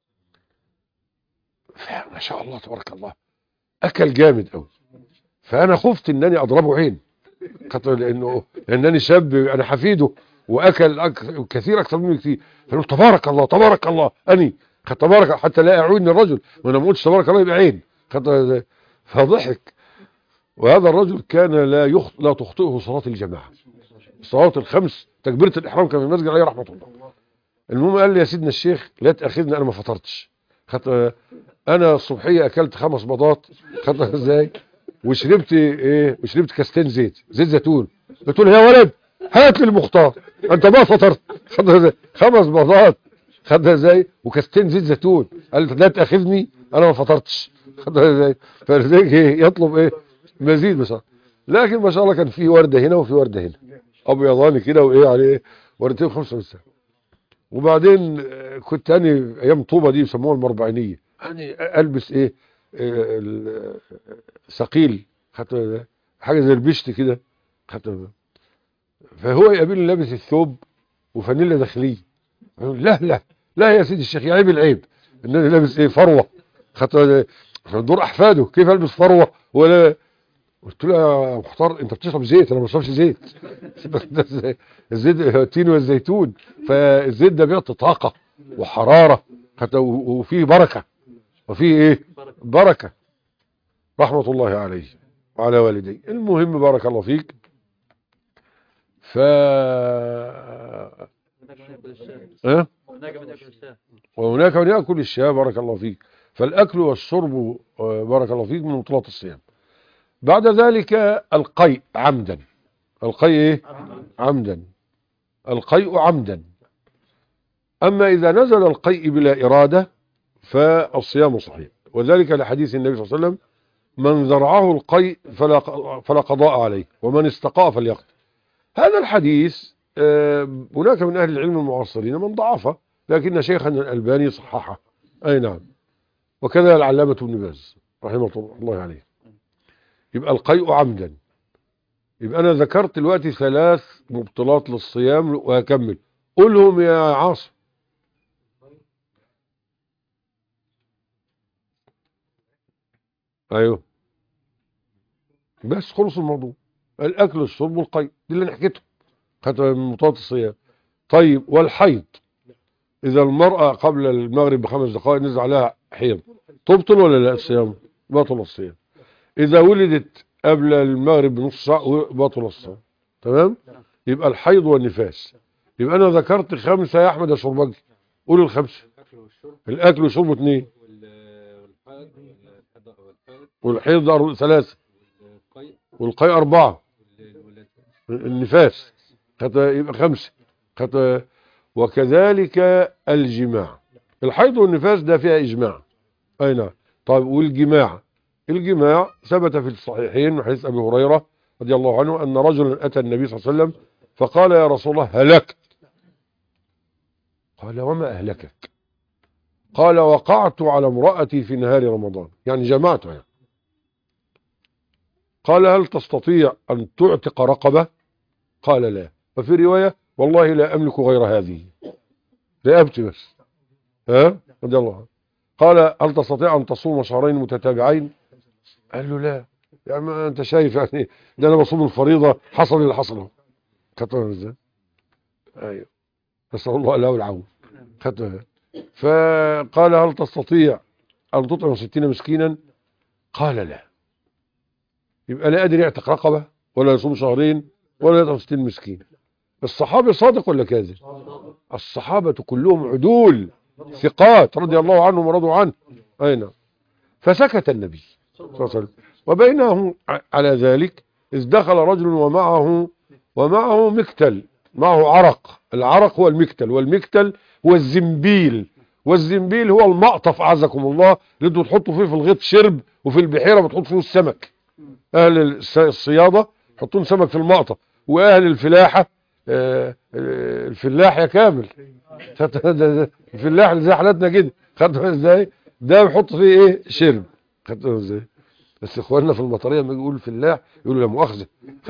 ما شاء الله تبارك الله اكل جامد قوي. فانا خفت انني اضربه عين خاطر لانه لانني شاب انا حفيده واكل أك... كثير اكثر مني كثير. فقلت تبارك الله تبارك الله اني خد تبارك حتى لا يعودني الرجل وانا ما قلتش تبارك الله يبقى عين خاطر. فضحك. وهذا الرجل كان لا يخ... لا تخطئه صلاة الجماعة. الصلوات الخمس تكبيرة الإحرام كان في المسجد عليه رحمة الله. المهم قال لي يا سيدنا الشيخ لا تأخذني أنا ما فطرتش. خدت أنا الصبحية أكلت خمس بيضات خدت ازاي وشربت إيه وشربت كاستين زيت زيت زيتون. قلت له يا ولد هات لي المختار أنت ما فطرت. خدت ازاي خمس بيضات خدت ازاي وكاستين زيت زيتون. قال لا تأخذني أنا ما فطرتش. خدت ازاي فلذلك إيه يطلب إيه مزيد بصراحة. لكن ما شاء الله كان في وردة هنا وفي وردة هنا ابيضاني كده وايه عليه وردتين خمسة وستة. وبعدين كنت اني ايام طوبة دي يسموها المربعينية يعني البس ايه ثقيل حتى حاجة زي البشت كده حتى. فهو يقابلني لابس الثوب وفانيلا داخليه. لا لا لا يا سيدي الشيخ يا عيب العيب ان انا لابس ايه فروة حتى دور احفاده كيف البس فروة ولا. قلت له يا مختار انت بتشرب زيت انا ما بشربش زيت. الزيت التين والزيتون فالزيت ده بيعطي طاقه وحراره حتى وفيه بركه وفيه ايه بركه رحمه الله عليه وعلى والديه. المهم بارك الله فيك. ف اه وهناك من ياكل الشاة بارك الله فيك. فالاكل والشرب بارك الله فيك من مطلات الصيام. بعد ذلك القيء عمدا. القيء ايه عمدا. القيء عمدا. اما اذا نزل القيء بلا ارادة فالصيام صحيح. وذلك لحديث النبي صلى الله عليه وسلم من ذرعه القيء فلا فلا قضاء عليه ومن استقاء فليقضي. هذا الحديث هناك من اهل العلم المعاصرين من ضعفه لكن شيخنا الألباني صححه. اي نعم. وكذا العلامة ابن باز رحمه الله عليه. يبقى القيء عمدا. يبقى انا ذكرت دلوقتي ثلاث مبطلات للصيام وهكمل. قولهم يا عاصم. ايوه بس خلص الموضوع. الاكل والشرب والقيء دي اللي نحكيته حتى من مبطلات الصيام. طيب والحيض اذا المرأة قبل المغرب بخمس دقائق نزل عليها حيض تبطل ولا لا الصيام؟ بطل الصيام. اذا ولدت قبل المغرب بنص ساعة بطل الصيام. تمام. يبقى الحيض والنفاس. يبقى انا ذكرت خمسة يا احمد يا شربجي. قول الخمسة. الاكل والشرب اثنين والحيض ثلاثة والقيء اربعة النفاس يبقى خمسة. وكذلك الجماع. الحيض والنفاس ده فيها اجماع. اي نعم. طيب والجماع. الجماع ثبت في الصحيحين من حديث ابي هريرة رضي الله عنه ان رجلا اتى النبي صلى الله عليه وسلم فقال يا رسول الله هلكت. قال وما اهلكك؟ قال وقعت على امرأتي في نهار رمضان يعني جمعتها. قال هل تستطيع أن تعتق رقبة؟ قال لا. وفي رواية والله لا أملك غير هذه، رقبتي بس. ها رضي الله عنه. قال هل تستطيع أن تصوم شهرين متتابعين؟ قال له لا. يعني ما أنت شايف يعني ده أنا بصوم الفريضة حصل اللي حصل. خدتها ازاي؟ أيوه، نسأل الله له العون. خدتها. فقال هل تستطيع أن تطعم ستين مسكينا؟ قال لا. يبقى لا قادر يعتق رقبة ولا يصوم شهرين ولا يطعم ستين مسكين. الصحابي صادق ولا كاذب؟ الصحابة كلهم عدول ثقات رضي الله عنهم ورضوا عنه. أين؟ فسكت النبي صلى الله عليه وسلم. وبينهم على ذلك إذ دخل رجل ومعه ومعه مكتل، معه عرق. العرق هو المكتل، والمكتل هو الزنبيل، والزنبيل هو المقطف أعزكم الله اللي انتوا تحطوا فيه في الغيط شرب، وفي البحيرة بتحط فيه السمك. أهل الصيادة يحطون سمك في المقطف، وأهل الفلاحة آه الفلاح يا كامل الفلاح اللي زي حالتنا كده، خدتوا ازاي؟ ده بيحط فيه ايه؟ شرب. خدتوا ازاي؟ بس اخواننا في المطريه لما يقولوا الفلاح يقولوا لا مؤاخذه.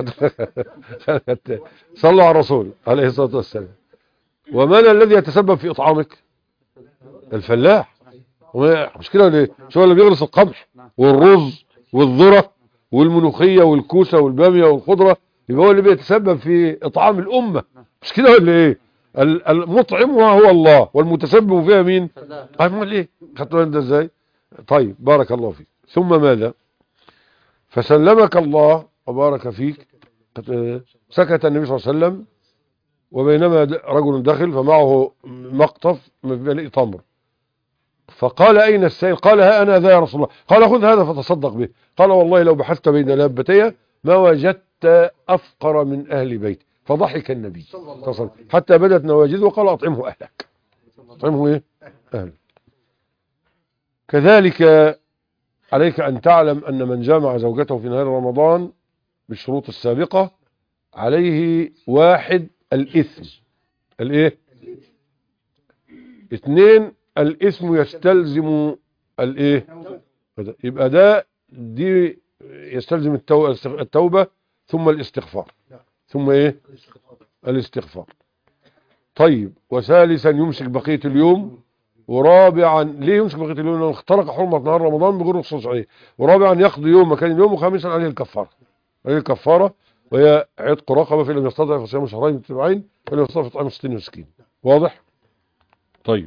صلوا على الرسول عليه الصلاه والسلام. ومن الذي يتسبب في اطعامك؟ الفلاح. مش كده ولا ايه؟ مش هو اللي بيغرس القمح والرز والذره والملوخيه والكوسه والباميه والخضره؟ يبقى هو اللي بيتسبب في اطعام الامه، مش كده ولا ايه؟ المطعم هو الله، والمتسبب فيها مين؟ امال ايه؟ خدتوا انت ازاي؟ طيب بارك الله فيك. ثم ماذا؟ فسلمك الله وبارك فيك. سكت النبي صلى الله عليه وسلم، وبينما رجل دخل فمعه مقطف ملئ تمر، فقال اين السائل؟ قال ها انا ذا يا رسول الله. قال خذ هذا فتصدق به. قال والله لو بحثت بين لابتي ما وجدت افقر من اهل بيتي. فضحك النبي صلى الله عليه وسلم حتى بدت نواجذه وقال اطعمه اهلك. اطعمه ايه؟ اهلك. كذلك عليك أن تعلم أن من جامع زوجته في نهار رمضان بالشروط السابقة عليه واحد الإثم. الإيه؟ اثنين الإثم يستلزم الإيه؟ يبقى ده دي يستلزم التوبة ثم الاستغفار. ثم إيه؟ الاستغفار. طيب وثالثا يمسك بقية اليوم. ورابعا ليه يمسك بقية اليوم؟ لأنه اخترق حرمة نهار رمضان بغير رخصة شرعية. ورابعا يقضي يوم مكان اليوم. وخامسا عليه الكفارة. عليه الكفارة وهي عتق رقبة فإن لم يستطع فصيام شهرين متتابعين فإن يستطع فإطعام ستين مسكين. واضح؟ طيب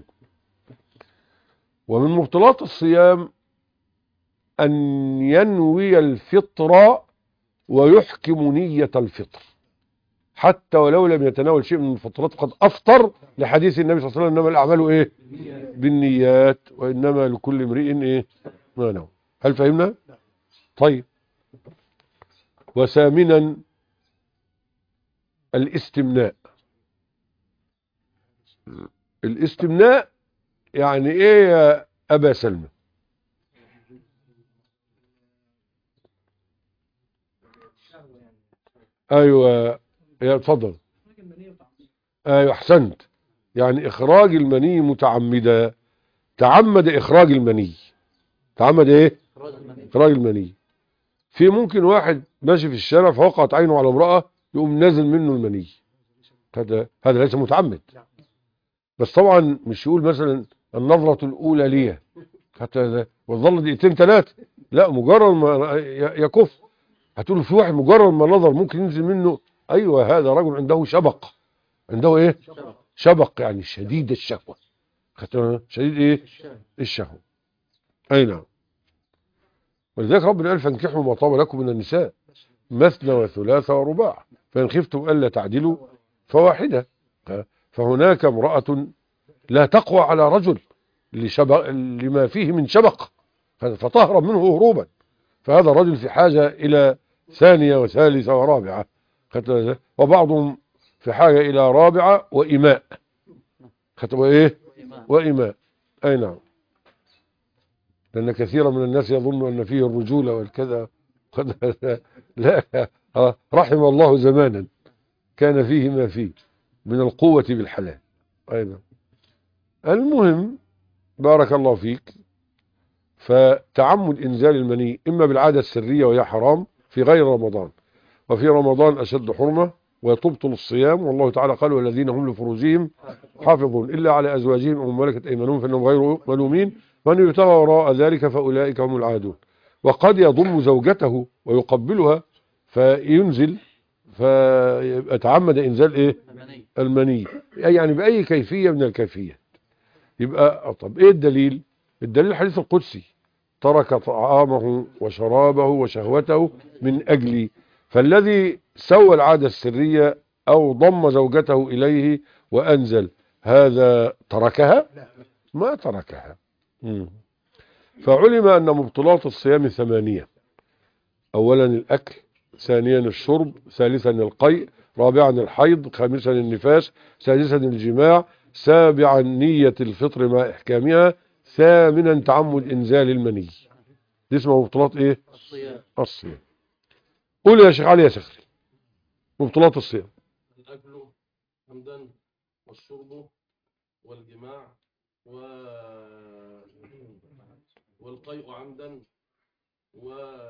ومن مبطلات الصيام أن ينوي الفطر ويحكم نية الفطر حتى ولو لم يتناول شيء من الفطرات قد أفطر، لحديث النبي صلى الله عليه وسلم إنما الأعمال إيه؟ بالنيات وإنما لكل امرئ إيه؟ ما نوى. هل فهمنا؟ طيب وثامنا الاستمناء. الاستمناء يعني إيه يا أبا سلمى؟ أيوة يا اتفضل. ايوه احسنت. يعني اخراج المني متعمدا. تعمد اخراج المني. تعمد ايه؟ اخراج المني. في ممكن واحد ماشي في الشارع فوقعت عينه على امرأة يقوم نازل منه المني. هذا هذا ليس متعمد. بس طبعا مش يقول مثلا النظرة الاولى ليه حتى وظل دقيقتين ثلاثة، لا مجرد ما يكف. هتقول في واحد مجرد ما نظر ممكن ينزل منه. ايوه هذا رجل عنده شبق. عنده ايه؟ شبق يعني شديد الشهوة. شديد ايه؟ الشهوة. اي نعم. ولذلك ربنا قال فانكحوا ما طاب لكم من النساء مثنى وثلاث ورباع فإن خفتم ألا تعدلوا فواحدة. فهناك امرأة لا تقوى على رجل لشبق لما فيه من شبق فتهرب منه هروبا، فهذا رجل في حاجة إلى ثانية وثالثة ورابعة، وبعضهم في حاجة إلى رابعة وإماء. خطبة إيه؟ وإماء. أي نعم. لأن كثيرا من الناس يظن أن فيه الرجولة والكذا. لا، رحم الله زمانا كان فيه ما فيه من القوة بالحلال. أي نعم. المهم بارك الله فيك، فتعمد إنزال المني إما بالعادة السرية وهي حرام في غير رمضان، وفي رمضان أشد حرمة وتبطل الصيام، والله تعالى قال والذين هم لفروجهم حافظون إلا على أزواجهم أو ملكت أيمانهم فإنهم غير ملومين من يبتغى وراء ذلك فأولئك هم العادون. وقد يضم زوجته ويقبلها فينزل فيتعمد إنزال إيه؟ المني، يعني بأي كيفية من الكيفيات. يبقى طب إيه الدليل؟ الدليل الحديث القدسي ترك طعامه وشرابه وشهوته من أجلي، فالذي سوى العادة السرية أو ضم زوجته إليه وأنزل هذا تركها؟ ما تركها. مم. فعلم أن مبطلات الصيام ثمانية: أولا الأكل، ثانيا الشرب، ثالثا القيء، رابعا الحيض، خامسا النفاس، سادسا الجماع، سابعا نية الفطر مع إحكامها، ثامنا تعمد إنزال المني. دي اسمها مبطلات إيه؟ الصيام. الصيام. قول يا شيخ علي يا شيخ مبطلات الصيام. الأكل عمدا، والشرب، والجماع، و... والقيء عمدا، و...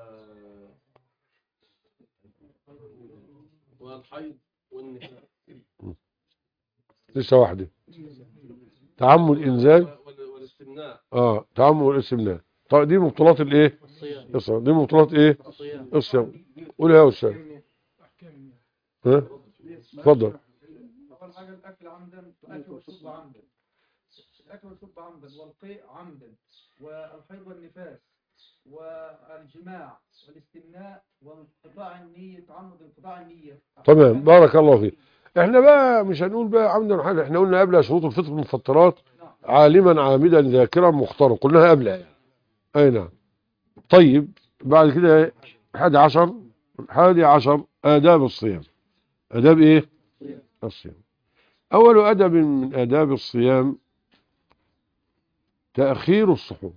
والحيض والنفاس. لسه واحدة، تعمد إنزال وال- والاستمناء. اه تعمد والاستمناء. طيب دي مبطلات الايه؟ الصيام. الصيام. دي مبطلات ايه؟ الصيام. الصيام. قول يا استاذ. ها اتفضل. أول حاجة الأكل عمدا، الأكل والشرب عمدا، الأكل والشرب عمدا، والقيء عمدا، والحيض والنفاس، والجماع، والاستمناء، وانقطاع النية، تعمد انقطاع النية. تمام، بارك الله فيك. احنا بقى مش هنقول بقى عمدا حاجه، احنا قلنا قبل شروط الفطر المفطرات عالما عامدا ذاكرا مختارا، قلناها قبلها. اي نعم. طيب بعد كده حادي عشر حادي عشر آداب الصيام. آداب ايه؟ الصيام. أول أدب من آداب الصيام تأخير السحور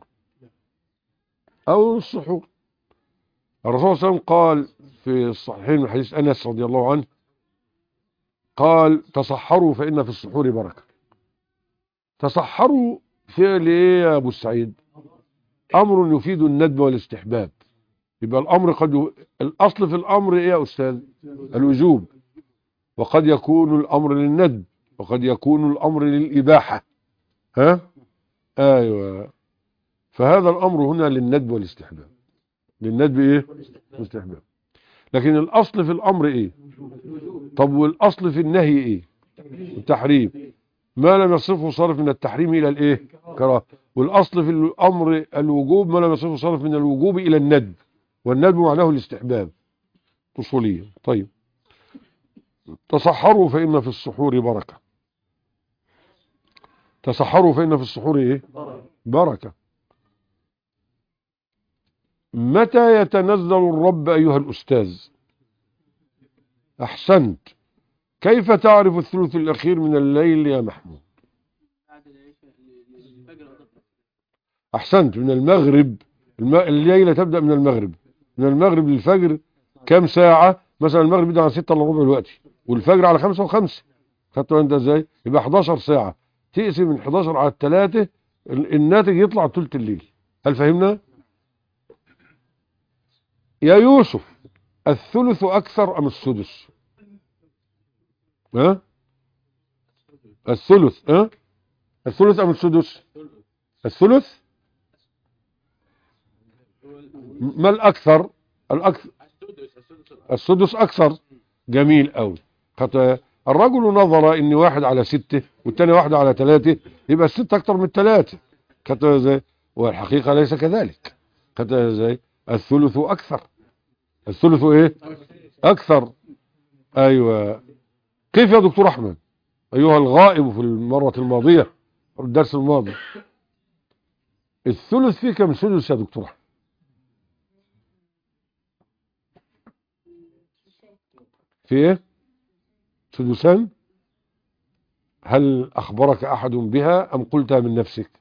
أو السحور. الرسول صلى الله عليه وسلم قال في الصحيحين من حديث أنس رضي الله عنه قال تصحروا فإن في السحور بركة. تصحروا فعل ايه يا أبو السعيد؟ أمر يفيد الندب والاستحباب. يبقى الأمر قد ي... الأصل في الأمر ايه يا أستاذ؟ الوجوب، وقد يكون الأمر للندب، وقد يكون الأمر للإباحة. ها؟ أيوة. فهذا الأمر هنا للندب والاستحباب. للندب إيه؟ والاستحباب. لكن الأصل في الأمر إيه؟ طب والأصل في النهي إيه؟ التحريم. ما لم يصرفه صرف من التحريم إلى الإيه؟ كراهة. والأصل في الأمر الوجوب، ما لم يصرفه صرف من الوجوب إلى الندب، والندب معناه الاستحباب أصوليا. طيب تصحروا فإن في السحور بركة. تصحروا فإن في السحور إيه؟ بركة. متى يتنزل الرب أيها الأستاذ؟ أحسنت. كيف تعرف الثلث الأخير من الليل يا محمود؟ أحسنت، من المغرب. الم... الليلة تبدأ من المغرب. من المغرب للفجر كم ساعة؟ مثلا المغرب بيبدأ على ستة الا ربع دلوقتي، والفجر على خمسة وخمسة. خدتوا انت ازاي؟ يبقى حداشر ساعة. تقسم من حداشر على الثلاثة الناتج يطلع ثلث الليل. هل فهمنا؟ يا يوسف الثلث أكثر أم السدس؟ ها؟ الثلث ها؟ الثلث أم السدس؟ الثلث. ما الأكثر؟ الأكثر السدس أكثر. جميل أوي. الرجل نظر إن واحد على ستة والتاني واحد على ثلاثة، يبقى الستة أكثر من الثلاثة. خدتها ازاي؟ والحقيقة ليس كذلك. خدتها ازاي؟ الثلث أكثر. الثلث إيه؟ أكثر. أيوة. كيف يا دكتور أحمد أيها الغائب في المرة الماضية الدرس الماضي؟ الثلث فيه كم سدس يا دكتور أحمد؟ في ايه؟ سدسان. هل أخبرك أحد بها أم قلتها من نفسك؟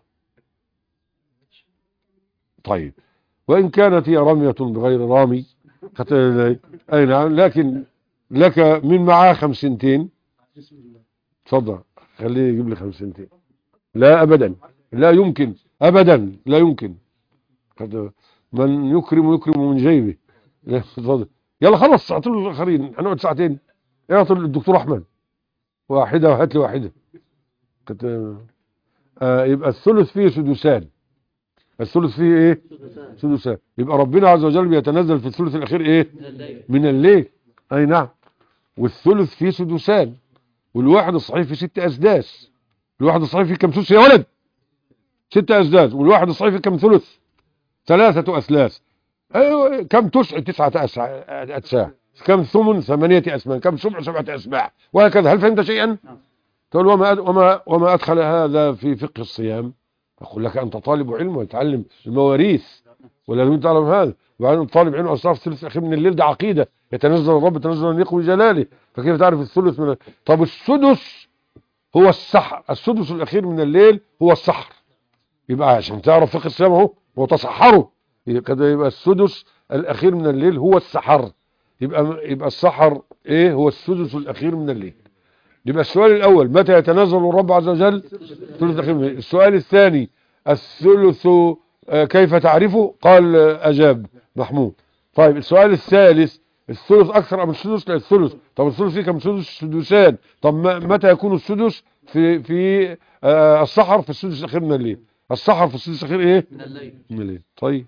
طيب، وإن كانت هي رمية بغير رامي أي نعم، لكن لك من معاه خمسنتين. تفضل خليه يجيب لي خمسنتين. لا أبدا، لا يمكن أبدا، لا يمكن. من يكرم يكرم من جيبه. تفضل يلا خلص ساعتين الاخرين هنقعد ساعتين. اعطي الدكتور احمد واحده وهات لي واحده. كنت آه يبقى الثلث فيه سدسان. الثلث فيه ايه؟ سدسان. يبقى ربنا عز وجل بيتنزل في الثلث الاخير ايه؟ من الليل. اي نعم. والثلث فيه سدسان، والواحد الصحيح فيه ست اسداس. الواحد الصحيح فيه كم ثلث يا ولد؟ ست اسداس. والواحد الصحيح فيه كم ثلث؟ ثلاثة اثلاث. ايوه. كم تسع؟ تسعة اتساع. كم ثمن؟ ثمانية اسمان. كم سبع؟ سبعة اسباع. وهكذا. هل فهمت شيئا؟ تقول وما وما وما ادخل هذا في فقه الصيام؟ اقول لك انت طالب علم ويتعلم المواريث ولازم تعلم هذا. وبعدين طالب علم اصلا في الثلث الاخير من الليل ده عقيده، يتنزل الرب تنزل ان يقوي جلاله، فكيف تعرف الثلث من؟ طب السدس هو السحر. السدس الاخير من الليل هو السحر. يبقى عشان تعرف فقه الصيام اهو وتصحروا كده، يبقى السدس الاخير من الليل هو السحر. يبقى يبقى السحر ايه؟ هو السدس الاخير من الليل. يبقى السؤال الاول متى يتنزل الرب عز وجل؟ الثلث الاخير من الليل. السؤال الثاني الثلث كيف تعرفه؟ قال اجاب محمود. طيب السؤال الثالث الثلث اكثر ام السدس؟ لا الثلث. طب الثلث فيه كم سدس؟ سدسان. طب متى يكون السدس في في آه السحر؟ في السدس الاخير من الليل. السحر في السدس الاخير ايه؟ من الليل. من الليل. طيب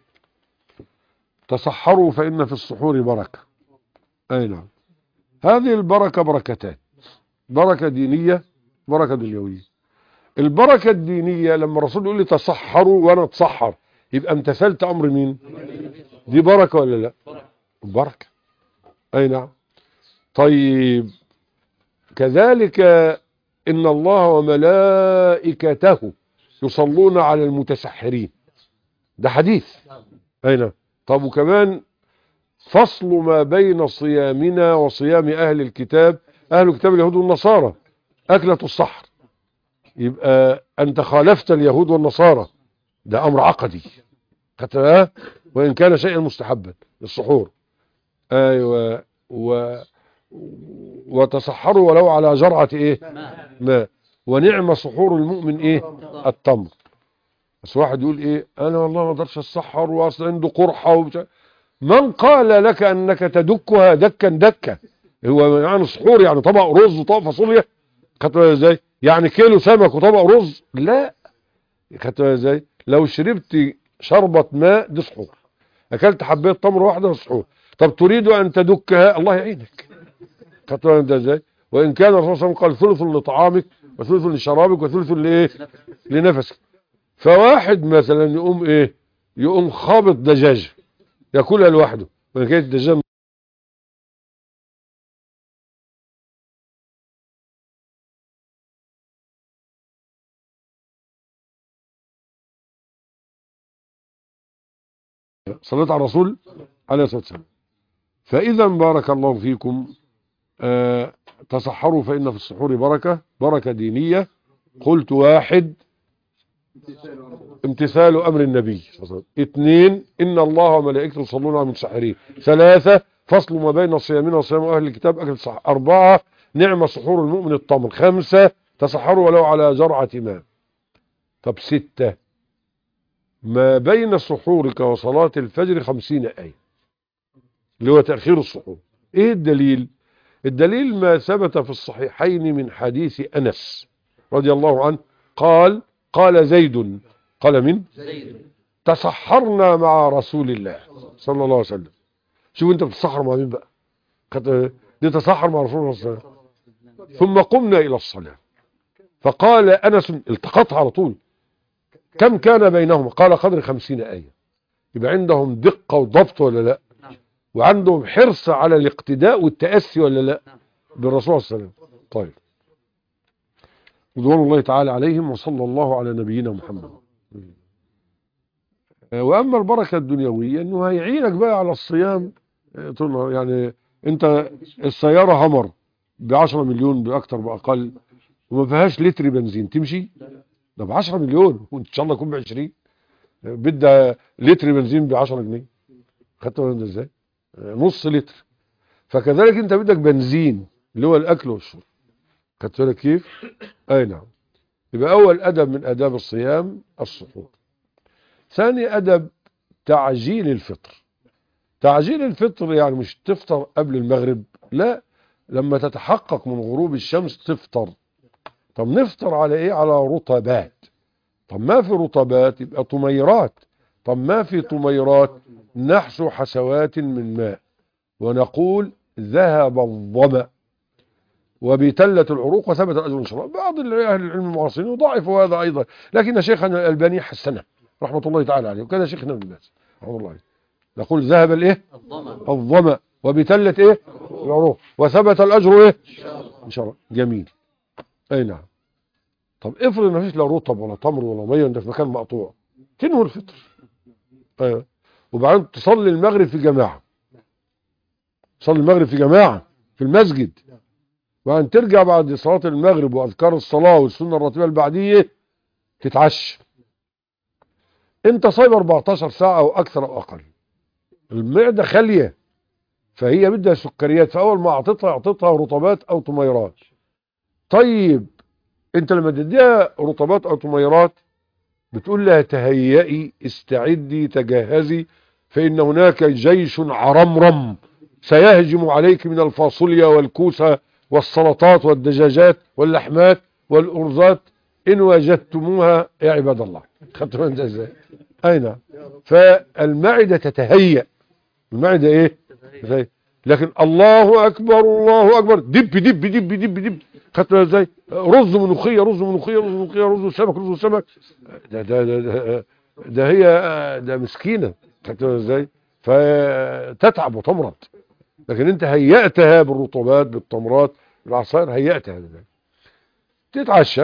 تصحروا فان في السحور بركه. اي نعم. هذه البركه بركتان، بركه دينيه بركه دنيويه. البركه الدينيه لما الرسول يقول لي تصحروا وانا اتسحر، يبقى امتثلت امر مين؟ دي بركه ولا لا؟ بركه. اي نعم. طيب كذلك ان الله وملائكته يصلون على المتسحرين، ده حديث. اي نعم. طب وكمان فصل ما بين صيامنا وصيام اهل الكتاب، اهل الكتاب اليهود والنصارى، اكلة السحر. يبقى انت خالفت اليهود والنصارى، ده امر عقدي خدتها، وان كان شيئا مستحبا السحور. ايوه. و وتصحروا ولو على جرعة ايه؟ ماء. ونعم سحور المؤمن ايه؟ التمر. بس واحد يقول ايه؟ انا والله ما اقدرش اتسحر واصل عنده قرحه وبتاع. من قال لك انك تدكها دكا دكا؟ هو يعني سحور يعني طبق رز وطبق فاصوليا؟ خدتها ازاي؟ يعني كيلو سمك وطبق رز؟ لا. خدتها ازاي؟ لو شربت شربة ماء دي سحور، اكلت حبايه تمر واحده سحور. طب تريد ان تدكها؟ الله يعينك. خدتها انت ازاي؟ وان كان الرسول صلى الله عليه وسلم قال ثلث لطعامك وثلث لشرابك وثلث لايه؟ لنفسك. فواحد مثلا يقوم ايه؟ يقوم خابط دجاجه ياكلها لوحده، وان كانت الدجاجه صليت على الرسول عليه الصلاه والسلام. فاذا بارك الله فيكم آه تصحروا فان في السحور بركه، بركه دينيه. قلت واحد امتثال امر النبي. اثنين ان الله وملائكته يصلون على المتسحرين. ثلاثه فصل ما بين صيامنا وصيام اهل الكتاب اكل السحر. اربعه نعم سحور المؤمن التمر. خمسه تصحروا ولو على جرعه ماء. طب سته ما بين سحورك وصلاه الفجر خمسين ايه، اللي هو تاخير السحور. ايه الدليل؟ الدليل ما ثبت في الصحيحين من حديث انس رضي الله عنه قال قال زيد قال من زيد تسحرنا مع رسول الله صلى الله عليه وسلم. شوف انت بتسحر مع مين بقى؟ دي تسحر مع رسول الله صلى الله عليه وسلم. ثم قمنا الى الصلاه فقال انس التقطها على طول كم كان بينهم؟ قال قدر خمسين ايه. يبقى عندهم دقه وضبط ولا لا؟ وعندهم حرص على الاقتداء والتاسي ولا لا بالرسول صلى الله عليه وسلم. طيب رضوان الله تعالى عليهم وصلى الله على نبينا محمد. واما البركه الدنيويه انه هيعينك بقى على الصيام طول النهار. يعني انت السياره همر ب عشرة مليون باكتر باقل وما فيهاش لتر بنزين تمشي؟ ده ب عشرة مليون وان شاء الله يكون ب عشرين. بدها لتر بنزين ب عشرة جنيه. خدت بالك ازاي؟ نص لتر. فكذلك انت بدك بنزين اللي هو الاكل والشرب. خدت بالك كيف؟ اي نعم. يبقى اول ادب من اداب الصيام السحور. ثاني ادب تعجيل الفطر. تعجيل الفطر يعني مش تفطر قبل المغرب، لا، لما تتحقق من غروب الشمس تفطر. طب نفطر على ايه؟ على رطبات. طب ما في رطبات يبقى طميرات. طب ما في طميرات نحسو حسوات من ماء ونقول ذهب الظمأ وبتلت العروق وثبت الأجر إن شاء الله. بعض أهل العلم المعاصرين يضاعفوا هذا أيضا، لكن شيخنا الألباني حسنه رحمة الله تعالى عليه، وكذا شيخنا ابن باز رحمه الله عليه. نقول ذهب الايه؟ الظمأ وبتلت ايه؟ العروق وثبت الأجر ايه؟ إن شاء الله. جميل. أي نعم. طب افرض ما فيش لا رطب ولا تمر ولا ميه، انت في مكان مقطوع، تنوي الفطر. ايوه. وبعدين تصلي المغرب في جماعه، تصلي المغرب في جماعه في المسجد، وبعدين ترجع بعد صلاه المغرب واذكار الصلاه والسنه الراتبه اللي بعديه تتعشى. انت صايم أربعتاشر ساعه او اكثر او اقل، المعده خاليه، فهي بدها سكريات، فاول ما اعطيتها اعطيتها رطبات او طميرات. طيب انت لما تديها رطبات او طميرات بتقول لها تهيئي، استعدي، تجهزي، فإن هناك جيش عرمرم سيهجم عليك من الفاصوليا والكوسة والسلطات والدجاجات واللحمات والأرزات إن وجدتموها يا عباد الله. خدتوا انت ازاي؟ أين؟ فالمعدة تتهيأ، المعدة ايه؟ تتهيأ. لكن الله أكبر الله أكبر دب دب دب دب دب. خدتوا ازاي؟ رز ملوخية رز ملوخية رز ملوخية رز سمك رز سمك. ده ده ده, ده, ده هي ده مسكينة. خدتوا ازاي؟ فتتعب وتمرض. لكن انت هيأتها بالرطوبات بالتمرات بالعصائر، هيأتها تتعشى،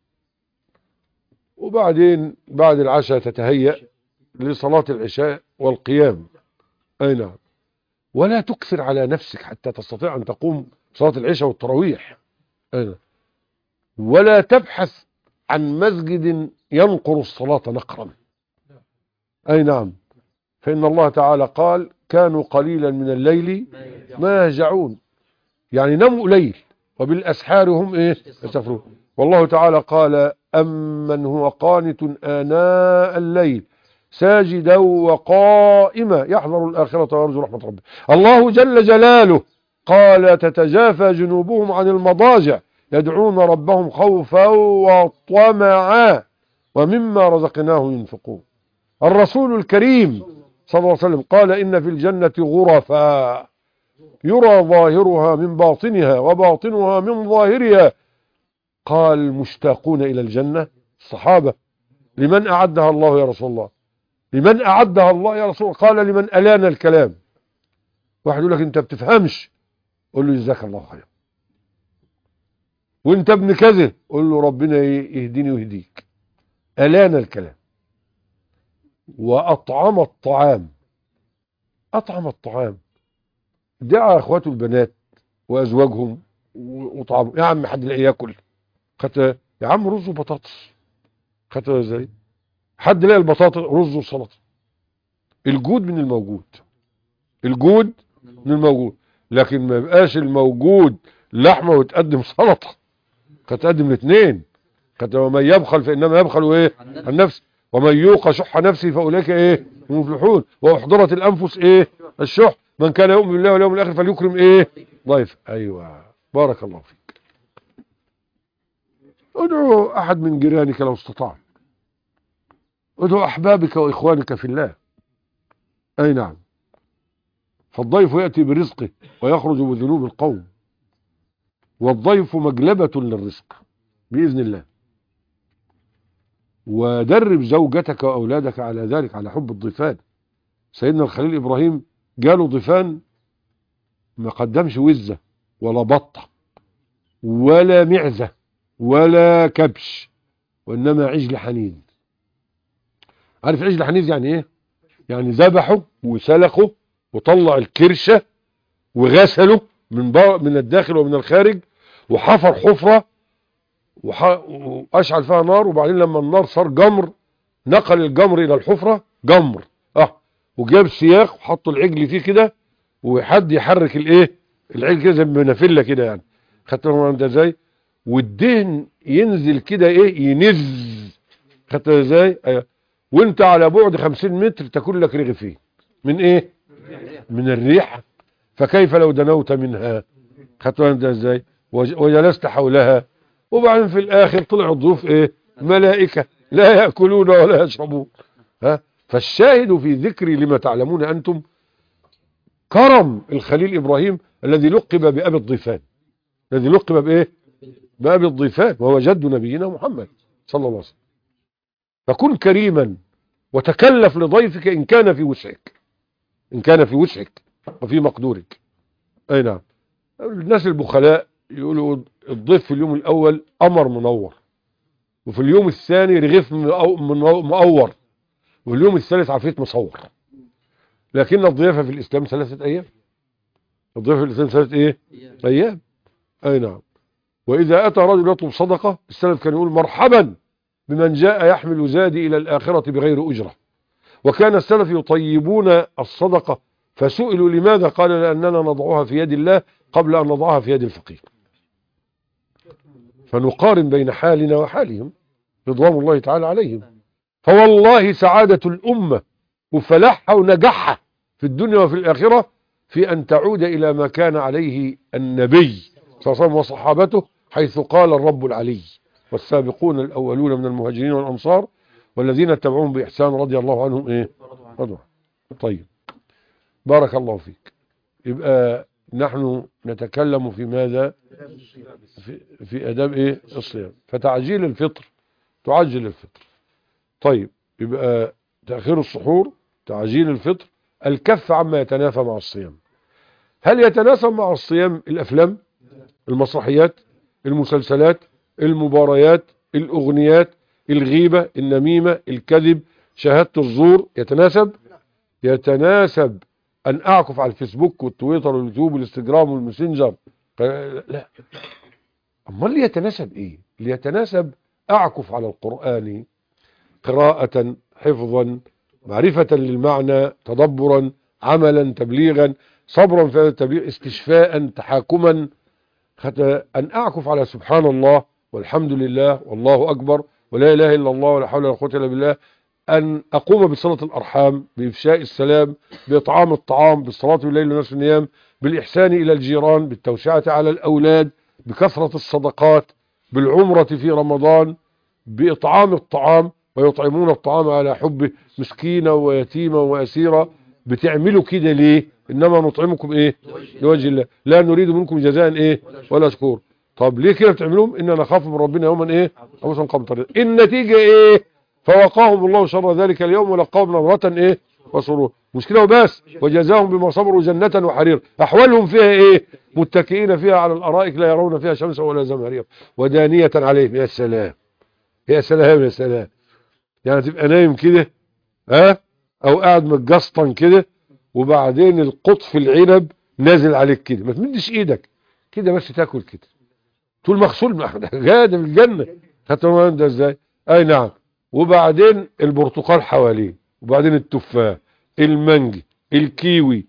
وبعدين بعد العشاء تتهيأ لصلاة العشاء والقيام. أي نعم. ولا تكثر على نفسك حتى تستطيع أن تقوم صلاة العشاء والتراويح. أي نعم. ولا تبحث عن مسجد ينقر الصلاة نقرا. أي نعم. فإن الله تعالى قال كانوا قليلا من الليل ما يهجعون، يعني نموا قليل وبالأسحار هم إيه؟ يستغفرون. والله تعالى قال أمن هو قانت آناء الليل ساجدا وقائما يحذر الآخرة ويرجو رحمة ربه. الله جل جلاله قال تتجافى جنوبهم عن المضاجع يدعون ربهم خوفا وطمعا ومما رزقناهم ينفقون. الرسول الكريم صلى الله عليه وسلم قال إن في الجنة غرفا يرى ظاهرها من باطنها وباطنها من ظاهرها. قال مشتاقون إلى الجنة الصحابة لمن أعدها الله يا رسول الله؟ لمن أعدها الله يا رسول الله؟ قال لمن ألان الكلام. واحد يقول لك أنت بتفهمش، قول له جزاك الله خير. وانت ابن كذا قول له ربنا يهديني ويهديك. ألان الكلام. وأطعم الطعام، أطعم الطعام، دعا اخواته البنات وازواجهم وطعموا. يا عم حد لاقي ياكل؟ خدت يا عم رز وبطاطس. خدت ازاي؟ حد لاقي البطاطس رز وسلطه. الجود من الموجود، الجود من الموجود. لكن ما يبقاش الموجود لحمه وتقدم سلطه، هتقدم الاثنين. خدت ومن يبخل فانما يبخل ايه؟ عن نفسه ومن يوق شح نفسه فاولئك ايه؟ المفلحون. واحضرت الانفس ايه؟ الشح. من كان يؤمن بالله واليوم الاخر فليكرم ايه؟ ضيف. ايوه بارك الله فيك. ادعو احد من جيرانك لو استطاع، ادعو احبابك واخوانك في الله. اي نعم. فالضيف ياتي برزقه ويخرج بذنوب القوم، والضيف مجلبة للرزق باذن الله. ودرب زوجتك واولادك على ذلك، على حب الضيفان. سيدنا الخليل ابراهيم جاله ضيفان ما قدمش وزة ولا بطة ولا معزة ولا كبش، وإنما عجل حنين. عارف عجل حنين يعني ايه؟ يعني ذبحه وسلخه وطلع الكرشة وغسله من من الداخل ومن الخارج، وحفر حفرة وح... وأشعل فيها نار، وبعدين لما النار صار جمر نقل الجمر إلى الحفرة جمر اه وجاب سياق وحطوا العجل فيه كده، وحد يحرك الايه العجل كده زي منافله كده يعني. خدت بالك ازاي؟ والدهن ينزل كده ايه ينز. خدت ازاي؟ ايوه. وانت على بعد خمسين متر تاكل لك رغيفين من ايه؟ من الريح، فكيف لو دنوت منها؟ خدت بالك ده ازاي؟ وج- وجلست حولها، وبعدين في الاخر طلع الضيوف ايه؟ ملائكة لا يأكلون ولا يشربون. ها؟ فالشاهد في ذكري لما تعلمون انتم كرم الخليل ابراهيم الذي لقب بأبي الضيفان، الذي لقب بايه؟ بأبي الضيفان، وهو جد نبينا محمد صلى الله عليه وسلم. فكن كريما وتكلف لضيفك ان كان في وسعك، ان كان في وسعك وفي مقدورك. اي نعم. الناس البخلاء يقولوا الضيف في اليوم الاول قمر منور، وفي اليوم الثاني رغيف مقو- منو- مقور، وفي اليوم الثالث عفريت مصور. لكن الضيافة في الاسلام ثلاثة ايام. الضيافة في الاسلام ثلاثة ايه؟ ايام. اي نعم. واذا اتى رجل يطلب صدقة، السلف كان يقول مرحبا بمن جاء يحمل زادي الى الاخرة بغير اجرة. وكان السلف يطيبون الصدقة، فسئلوا لماذا؟ قال لأننا نضعها في يد الله قبل أن نضعها في يد الفقير. فنقارن بين حالنا وحالهم رضوان الله تعالى عليهم. فوالله سعادة الأمة وفلاحها ونجاحها في الدنيا وفي الآخرة في أن تعود إلى ما كان عليه النبي صلى الله عليه وسلم وصحابته، حيث قال الرب العلي والسابقون الأولون من المهاجرين والأنصار والذين اتبعوهم بإحسان رضي الله عنهم إيه؟ رضوا. طيب بارك الله فيك. يبقى نحن نتكلم في ماذا؟ في, في أداب إيه؟ الصيام. فتعجيل الفطر، تعجل الفطر. طيب يبقى تأخير السحور، تعجيل الفطر، الكف عما يتنافى مع الصيام. هل يتناسب مع الصيام الأفلام، المسرحيات، المسلسلات، المباريات، الأغنيات، الغيبة، النميمة، الكذب، شهادة الزور؟ يتناسب؟ يتناسب أن أعكف على الفيسبوك والتويتر واليوتيوب والانستجرام والماسنجر؟ لا. أما اللي يتناسب إيه؟ اللي يتناسب أعكف على القرآن قراءة، حفظا، معرفة للمعنى، تدبرا، عملا، تبليغا، صبرا في هذا التبليغ، استشفاء، تحاكما. أن أعكف على سبحان الله والحمد لله والله أكبر ولا إله إلا الله ولا حول ولا قوة إلا بالله. أن أقوم بصلة الأرحام، بإفشاء السلام، بإطعام الطعام، بالصلاة بالليل والناس النيام، بالإحسان إلى الجيران، بالتوسعة على الأولاد، بكثرة الصدقات، بالعمرة في رمضان، بإطعام الطعام، ويطعمون الطعام على حبه مسكينا ويتيما وأسيرا. بتعملوا كده ليه؟ إنما نطعمكم إيه؟ لوجه الله لا نريد منكم جزاء إيه؟ ولا شكور. طب ليه كده بتعملوهم؟ إننا نخاف من ربنا يوما إيه؟ عبوسا قمطريرا. النتيجة إيه؟ فوقاهم الله شر ذلك اليوم ولقاهم نظرة إيه؟ وسرور. مش كده وبس، وجزاهم بما صبروا جنة وحرير. أحوالهم فيها إيه؟ متكئين فيها على الأرائك لا يرون فيها شمسا ولا زمهريرا ودانية عليهم. يا سلام يا سلام يا سلام. يعني تبقى نايم كده، ها، او قاعد متجسطن كده، وبعدين القطف العنب نازل عليك كده، ما تمدش ايدك كده بس تاكل كده، تقول مغسول جاد من الجنه. خدت ده ازاي؟ اي نعم. وبعدين البرتقال حواليه، وبعدين التفاح، المانجا، الكيوي،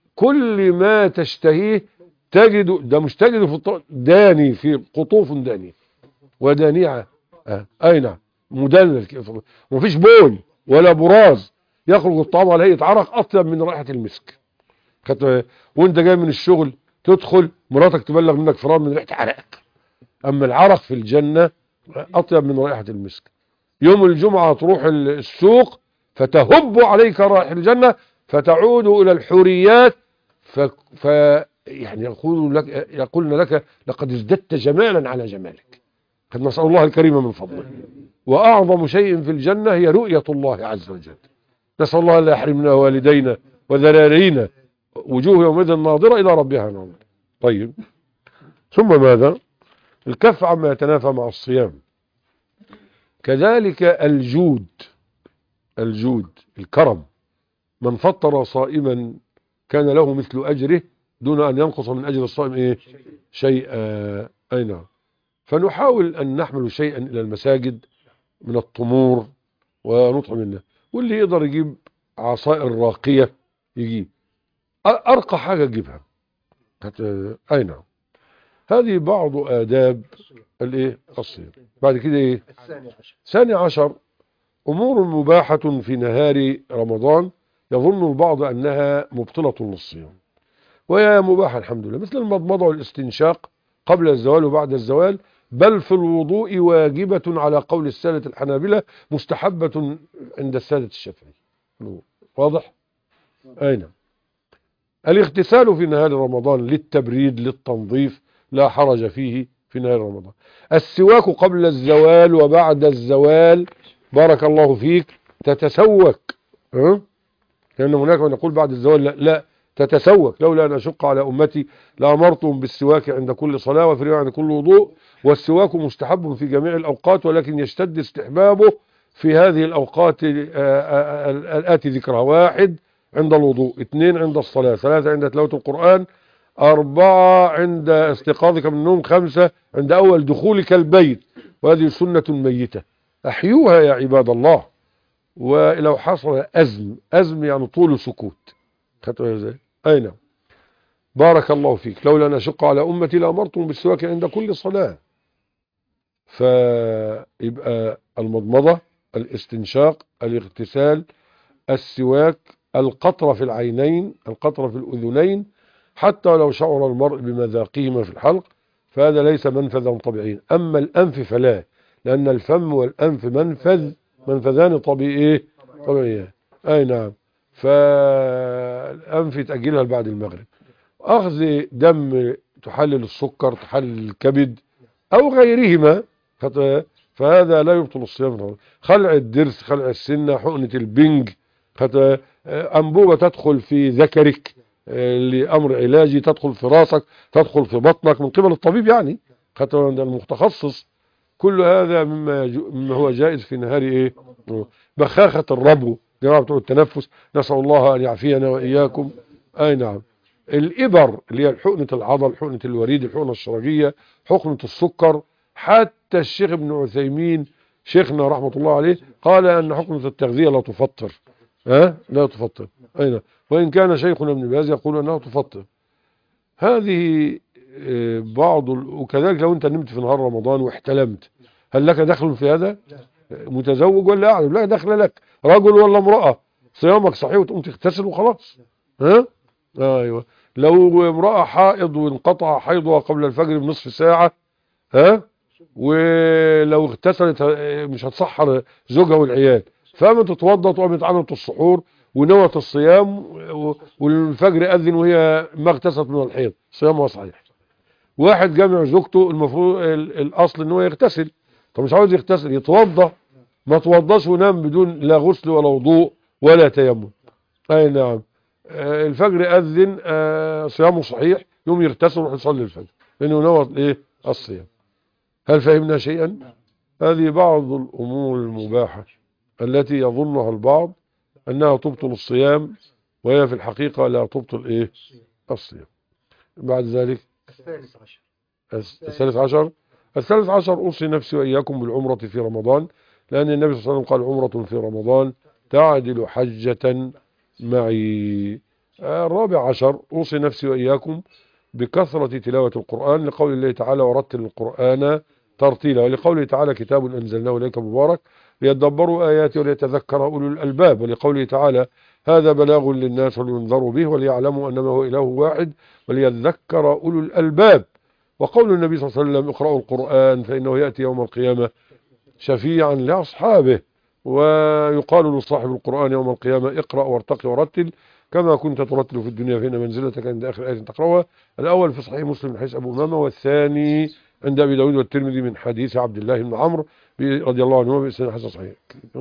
كل ما تشتهيه تجده. ده مش تجده في الط... داني في قطوف دانيه ودانيعه. آه. اي نعم. مدلل كده، ومفيش بول ولا براز، يخرج الطعام على هيئه عرق اطيب من رائحه المسك. خدت؟ وانت جاي من الشغل تدخل مراتك تبلغ منك فرار من ريحه عرقك. اما العرق في الجنه اطيب من رائحه المسك. يوم الجمعه تروح السوق فتهب عليك رائحه الجنه، فتعود الى الحوريات ف, ف... يعني يقول لك يقولن لك لقد ازددت جمالا على جمالك. قد نسأل الله الكريم من فضله. وأعظم شيء في الجنة هي رؤية الله عز وجل. نسأل الله أن لا يحرمنا والدينا وذرارينا، وجوه يومئذ ناظرة إلى ربها ناظرة. طيب ثم ماذا؟ الكف عما يتنافى مع الصيام. كذلك الجود، الجود الكرم. من فطر صائما كان له مثل أجره دون أن ينقص من أجر الصائم إيه؟ شيئا. أي نعم. فنحاول أن نحمل شيئا إلى المساجد من التمور ونطعم منه، واللي يقدر يجيب عصائر راقية يجيب، أرقى حاجة يجيبها. أي نعم. هذه بعض آداب الايه؟ الصيام. بعد كده ايه؟ الثاني عشر. ثاني عشر أمور مباحة في نهار رمضان يظن البعض أنها مبطلة للصيام، وهي مباحة الحمد لله، مثل المضمضة والاستنشاق قبل الزوال وبعد الزوال، بل في الوضوء واجبة على قول السادة الحنابلة، مستحبة عند السادة الشافعي. واضح؟ أين الاغتسال في نهار رمضان للتبريد للتنظيف لا حرج فيه في نهار رمضان. السواك قبل الزوال وبعد الزوال، بارك الله فيك، تتسوك، ها؟ لأن هناك من يقول بعد الزوال لا, لا تتسوك، لولا أن أشق على أمتي لأمرتهم بالسواك عند كل صلاة وفي رواية عند كل وضوء. والسواك مستحب في جميع الأوقات، ولكن يشتد استحبابه في هذه الأوقات الآتي ذكرها: واحد عند الوضوء، اثنين عند الصلاة، ثلاثة عند تلاوة القرآن، أربعة عند استيقاظك من النوم، خمسة عند أول دخولك البيت، وهذه سنة ميتة أحيوها يا عباد الله. ولو حصل أزم، أزم يعني طول سكوت، خدتوا ازاي؟ أين بارك الله فيك، لولا أن أشق على أمتي لأمرتهم بالسواك عند كل صلاة. فيبقى المضمضة، الاستنشاق، الاغتسال، السواك، القطرة في العينين، القطرة في الأذنين، حتى لو شعر المرء بمذاقهما في الحلق فهذا ليس منفذا طبيعيا. أما الأنف فلا، لأن الفم والأنف منفذ منفذان طبيعي طبيعيان. أي نعم. فالأنف تأجلها بعد المغرب. أخذ دم تحلل السكر، تحلل الكبد أو غيرهما، فهذا لا يبطل الصيام. خلع الضرس، خلع السنة، حقنة البنج، أنبوبة تدخل في ذكرك لأمر علاجي، تدخل في راسك، تدخل في بطنك من قبل الطبيب يعني المتخصص، كل هذا مما, مما هو جائز في نهار ايه؟ بخاخة الربو، جماعة بتوع التنفس، نسأل الله أن يعافينا وإياكم. أي نعم. الإبر اللي هي حقنة العضل، حقنة الوريد، الحقنة الشرجية، حقنة السكر. حتى الشيخ ابن عثيمين شيخنا رحمة الله عليه قال أن حقنة التغذية لا تفطر، ها؟ لا تفطر. أي نعم. وإن كان شيخنا ابن باز يقول أنها تفطر. هذه بعض. وكذلك لو أنت نمت في نهار رمضان واحتلمت، هل لك دخل في هذا؟ متزوج ولا أعلم؟ لا دخل لك، رجل ولا امرأة، صيامك صحيح وتقوم تغتسل وخلاص. ها؟ ايوه. لو امرأة حائض وانقطع حيضها قبل الفجر بنصف ساعة، ها؟ ولو اغتسلت مش هتصحر زوجها والعيال، فما تتوضا وقامت عملت السحور ونوت الصيام والفجر أذن وهي ما اغتسلت من الحيض، صيامها صحيح. واحد جامع زوجته، المفروض الأصل ان هو يغتسل، طب مش عاوز يغتسل، يتوضا، ما توضاش ونام بدون لا غسل ولا وضوء ولا تيمم. اي نعم. آه الفجر أذن، آه صيامه صحيح، يوم يغتسل ويروح يصلي الفجر لانه نوت ايه؟ الصيام. هل فهمنا شيئا؟ هذه بعض الأمور المباحة التي يظنها البعض أنها تبطل الصيام، وهي في الحقيقة لا تبطل إيه؟ الصيام. بعد ذلك الثالث عشر الثالث عشر الثالث عشر أوصي نفسي وإياكم بالعمرة في رمضان، لأن النبي صلى الله عليه وسلم قال: عمرة في رمضان تعدل حجة معي. الرابع عشر أوصي نفسي وإياكم بكثرة تلاوة القرآن، لقول الله تعالى: ورتل القرآن ترتيلا، ولقوله تعالى: كتاب أنزلناه إليك مبارك ليدبروا آياته وليتذكر أولو الألباب، ولقوله تعالى: هذا بلاغ للناس ولينذروا به وليعلموا أنما هو إله واحد وليذكر أولو الألباب. وقول النبي صلى الله عليه وسلم: اقرأوا القرآن فإنه يأتي يوم القيامة شفيعا لأصحابه، ويقال لصاحب القرآن يوم القيامة: اقرأ وارتقي ورتل كما كنت ترتل في الدنيا فإن منزلتك عند آخر آية تقرأها. الأول في صحيح مسلم من حديث أبو أمامة، والثاني عند أبي داود والترمذي من حديث عبد الله بن عمرو رضي الله عنهما بإسناد حسن صحيح.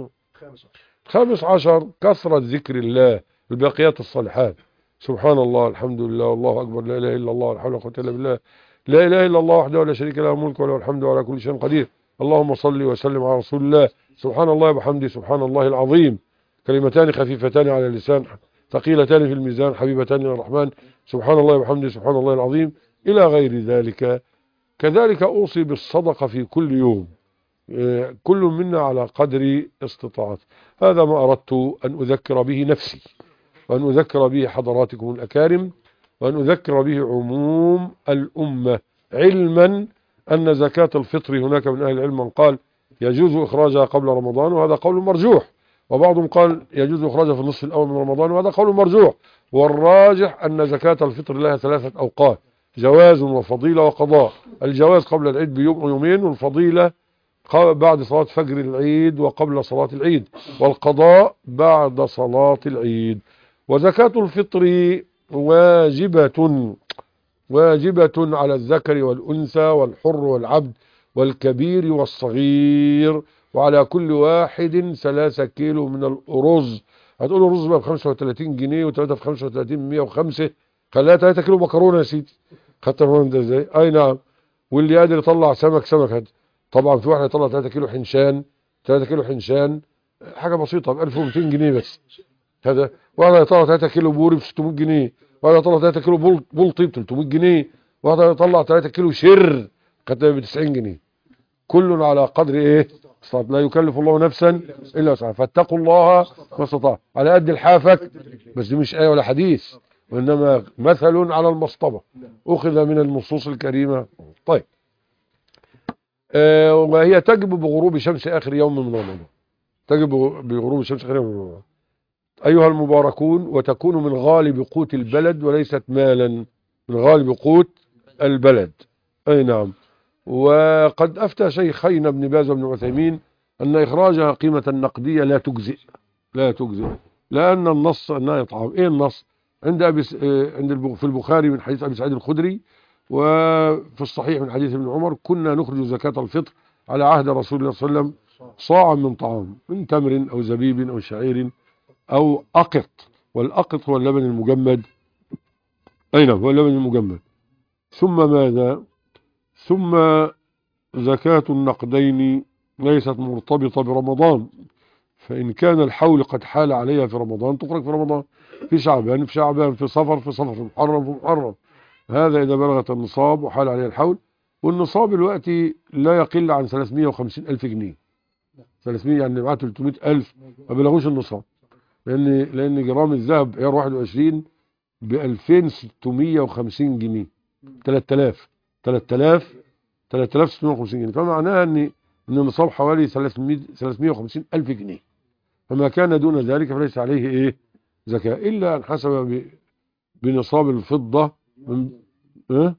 خامس عشر كثرة ذكر الله، الباقيات الصالحات: سبحان الله، الحمد لله، والله أكبر، لا إله إلا الله، لا حول ولا قوة إلا بالله، لا إله إلا الله وحده لا شريك له، الملك وله الحمد وعلى كل شيء قدير، اللهم صل وسلم على رسول الله، سبحان الله وبحمده، سبحان الله العظيم، كلمتان خفيفتان على اللسان ثقيلتان في الميزان حبيبتان إلى الرحمن، سبحان الله وبحمده، سبحان الله العظيم، إلى غير ذلك. كذلك أوصي بالصدقة في كل يوم، كل منا على قدر استطاعته. هذا ما أردت أن أذكر به نفسي، وأن أذكر به حضراتكم الأكارم، وأن أذكر به عموم الأمة، علما أن زكاة الفطر هناك من أهل العلم من قال يجوز إخراجها قبل رمضان، وهذا قول مرجوح، وبعضهم قال يجوز إخراجها في النصف الأول من رمضان، وهذا قول مرجوح. والراجح أن زكاة الفطر لها ثلاثة أوقات: جواز وفضيلة وقضاء. الجواز قبل العيد بيوم ويومين، والفضيلة بعد صلاة فجر العيد وقبل صلاة العيد، والقضاء بعد صلاة العيد. وزكاة الفطر واجبة واجبة على الذكر والأنثى والحر والعبد والكبير والصغير، وعلى كل واحد ثلاثة كيلو من الأرز. هتقولوا الرز بقى ب خمسة وثلاثين جنيه وثلاثة في خمسة وثلاثين مية وخمسة، خليها ثلاثة كيلو مكرونة يا سيدي. خدت المهم ده ازاي؟ اي نعم. واللي قادر يطلع سمك سمك هذا. طبعا في واحد يطلع ثلاثة كيلو حنشان، ثلاثة كيلو حنشان حاجة بسيطة ب ألف ومئتين جنيه بس. هذا واحد يطلع ثلاثة كيلو بوري ب ستمائة جنيه، واحد يطلع ثلاثة كيلو بول بلطي ب ثلاثمائة جنيه، واحد يطلع ثلاثة كيلو شر خدتها ب تسعين جنيه. كل على قدر ايه؟ لا يكلف الله نفسا الا وسعها، فاتقوا الله ما استطاع، على قد الحافك. بس دي مش آية ولا حديث، وإنما مثل على المصطبة أخذ من النصوص الكريمة. طيب، آه وهي تجب بغروب شمس آخر يوم من رمضان. تجب بغروب شمس آخر يوم من رمضان أيها المباركون، وتكون من غالب قوت البلد وليست مالا، من غالب قوت البلد. أي نعم. وقد أفتى شيخين ابن باز وابن عثيمين أن إخراجها قيمة النقدية لا تجزئ، لا تجزئ، لأن النص أنها يطعم. إيه النص؟ عند أبي عند في البخاري من حديث أبي سعيد الخدري، وفي الصحيح من حديث ابن عمر: كنا نخرج زكاة الفطر على عهد رسول الله صلى الله عليه وسلم صاعا من طعام، من تمر أو زبيب أو شعير أو أقط. والأقط هو اللبن المجمد. أين هو اللبن المجمد؟ ثم ماذا؟ ثم زكاة النقدين ليست مرتبطة برمضان، فإن كان الحول قد حال عليها في رمضان تخرج في رمضان، في شعبان في شعبان، في صفر في صفر، في محرم في محرم. هذا إذا بلغت النصاب وحال عليها الحول. والنصاب دلوقتي لا يقل عن ثلاثمائة وخمسين ألف جنيه. ثلاثمائة يعني معاه ثلاثمائة ألف ما بلغوش النصاب، لأن لأن جرام الذهب عيار واحد وعشرين ب ألفين وستمائة وخمسين جنيه، ثلاثة آلاف ثلاثة آلاف ثلاثة آلاف وستمائة وخمسين جنيه. فمعناها ان ان النصاب حوالي ثلاثمائة وخمسين ألف جنيه، فما كان دون ذلك فليس عليه ايه زكاة، الا ان حسب بنصاب الفضة من اه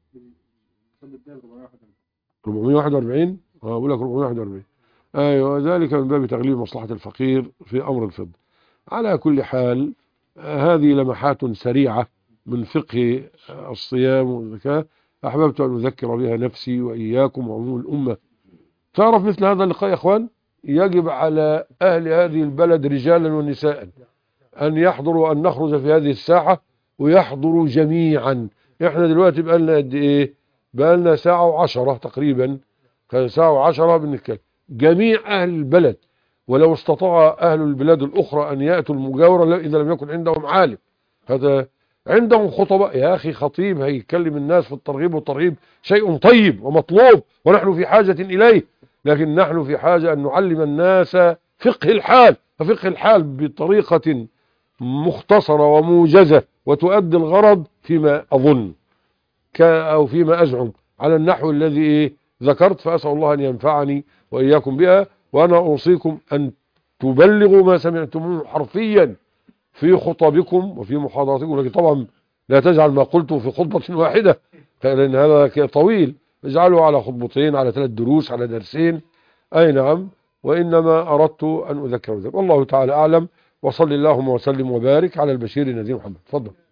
أربعمائة وواحد وأربعين. اه بقول لك أربعمائة وواحد وأربعين. ايوه، ذلك من باب تغليب مصلحة الفقير في امر الفضة. على كل حال، آه هذه لمحات سريعة من فقه الصيام والزكاة أحببت أن أذكر بها نفسي وإياكم وعموم الأمة. تعرف مثل هذا اللقاء يا أخوان يجب على أهل هذه البلد رجالا ونساء أن يحضروا، أن نخرج في هذه الساحة ويحضروا جميعا. إحنا دلوقتي بقى لنا قد إيه؟ بقى لنا ساعة وعشرة تقريبا، ساعة وعشرة بنتكلم جميع أهل البلد. ولو استطاع أهل البلاد الأخرى أن يأتوا المجاورة إذا لم يكن عندهم عالم، هذا عندهم خطباء يا أخي، خطيب هيكلم الناس في الترغيب والترهيب شيء طيب ومطلوب ونحن في حاجة إليه، لكن نحن في حاجة أن نعلم الناس فقه الحال، ففقه الحال بطريقة مختصرة وموجزة وتؤدي الغرض فيما أظن أو فيما أزعم على النحو الذي ذكرت. فأسأل الله أن ينفعني وإياكم بها، وأنا أوصيكم أن تبلغوا ما سمعتموه حرفيا في خطبكم وفي محاضراتكم، لكن طبعا لا تجعل ما قلته في خطبة واحدة لأن هذا طويل، اجعله على خطبتين، على ثلاث دروس، على درسين. أي نعم. وإنما أردت أن أذكر ذلك. والله تعالى أعلم، وصل اللهم وسلم وبارك على البشير النذير محمد. تفضل.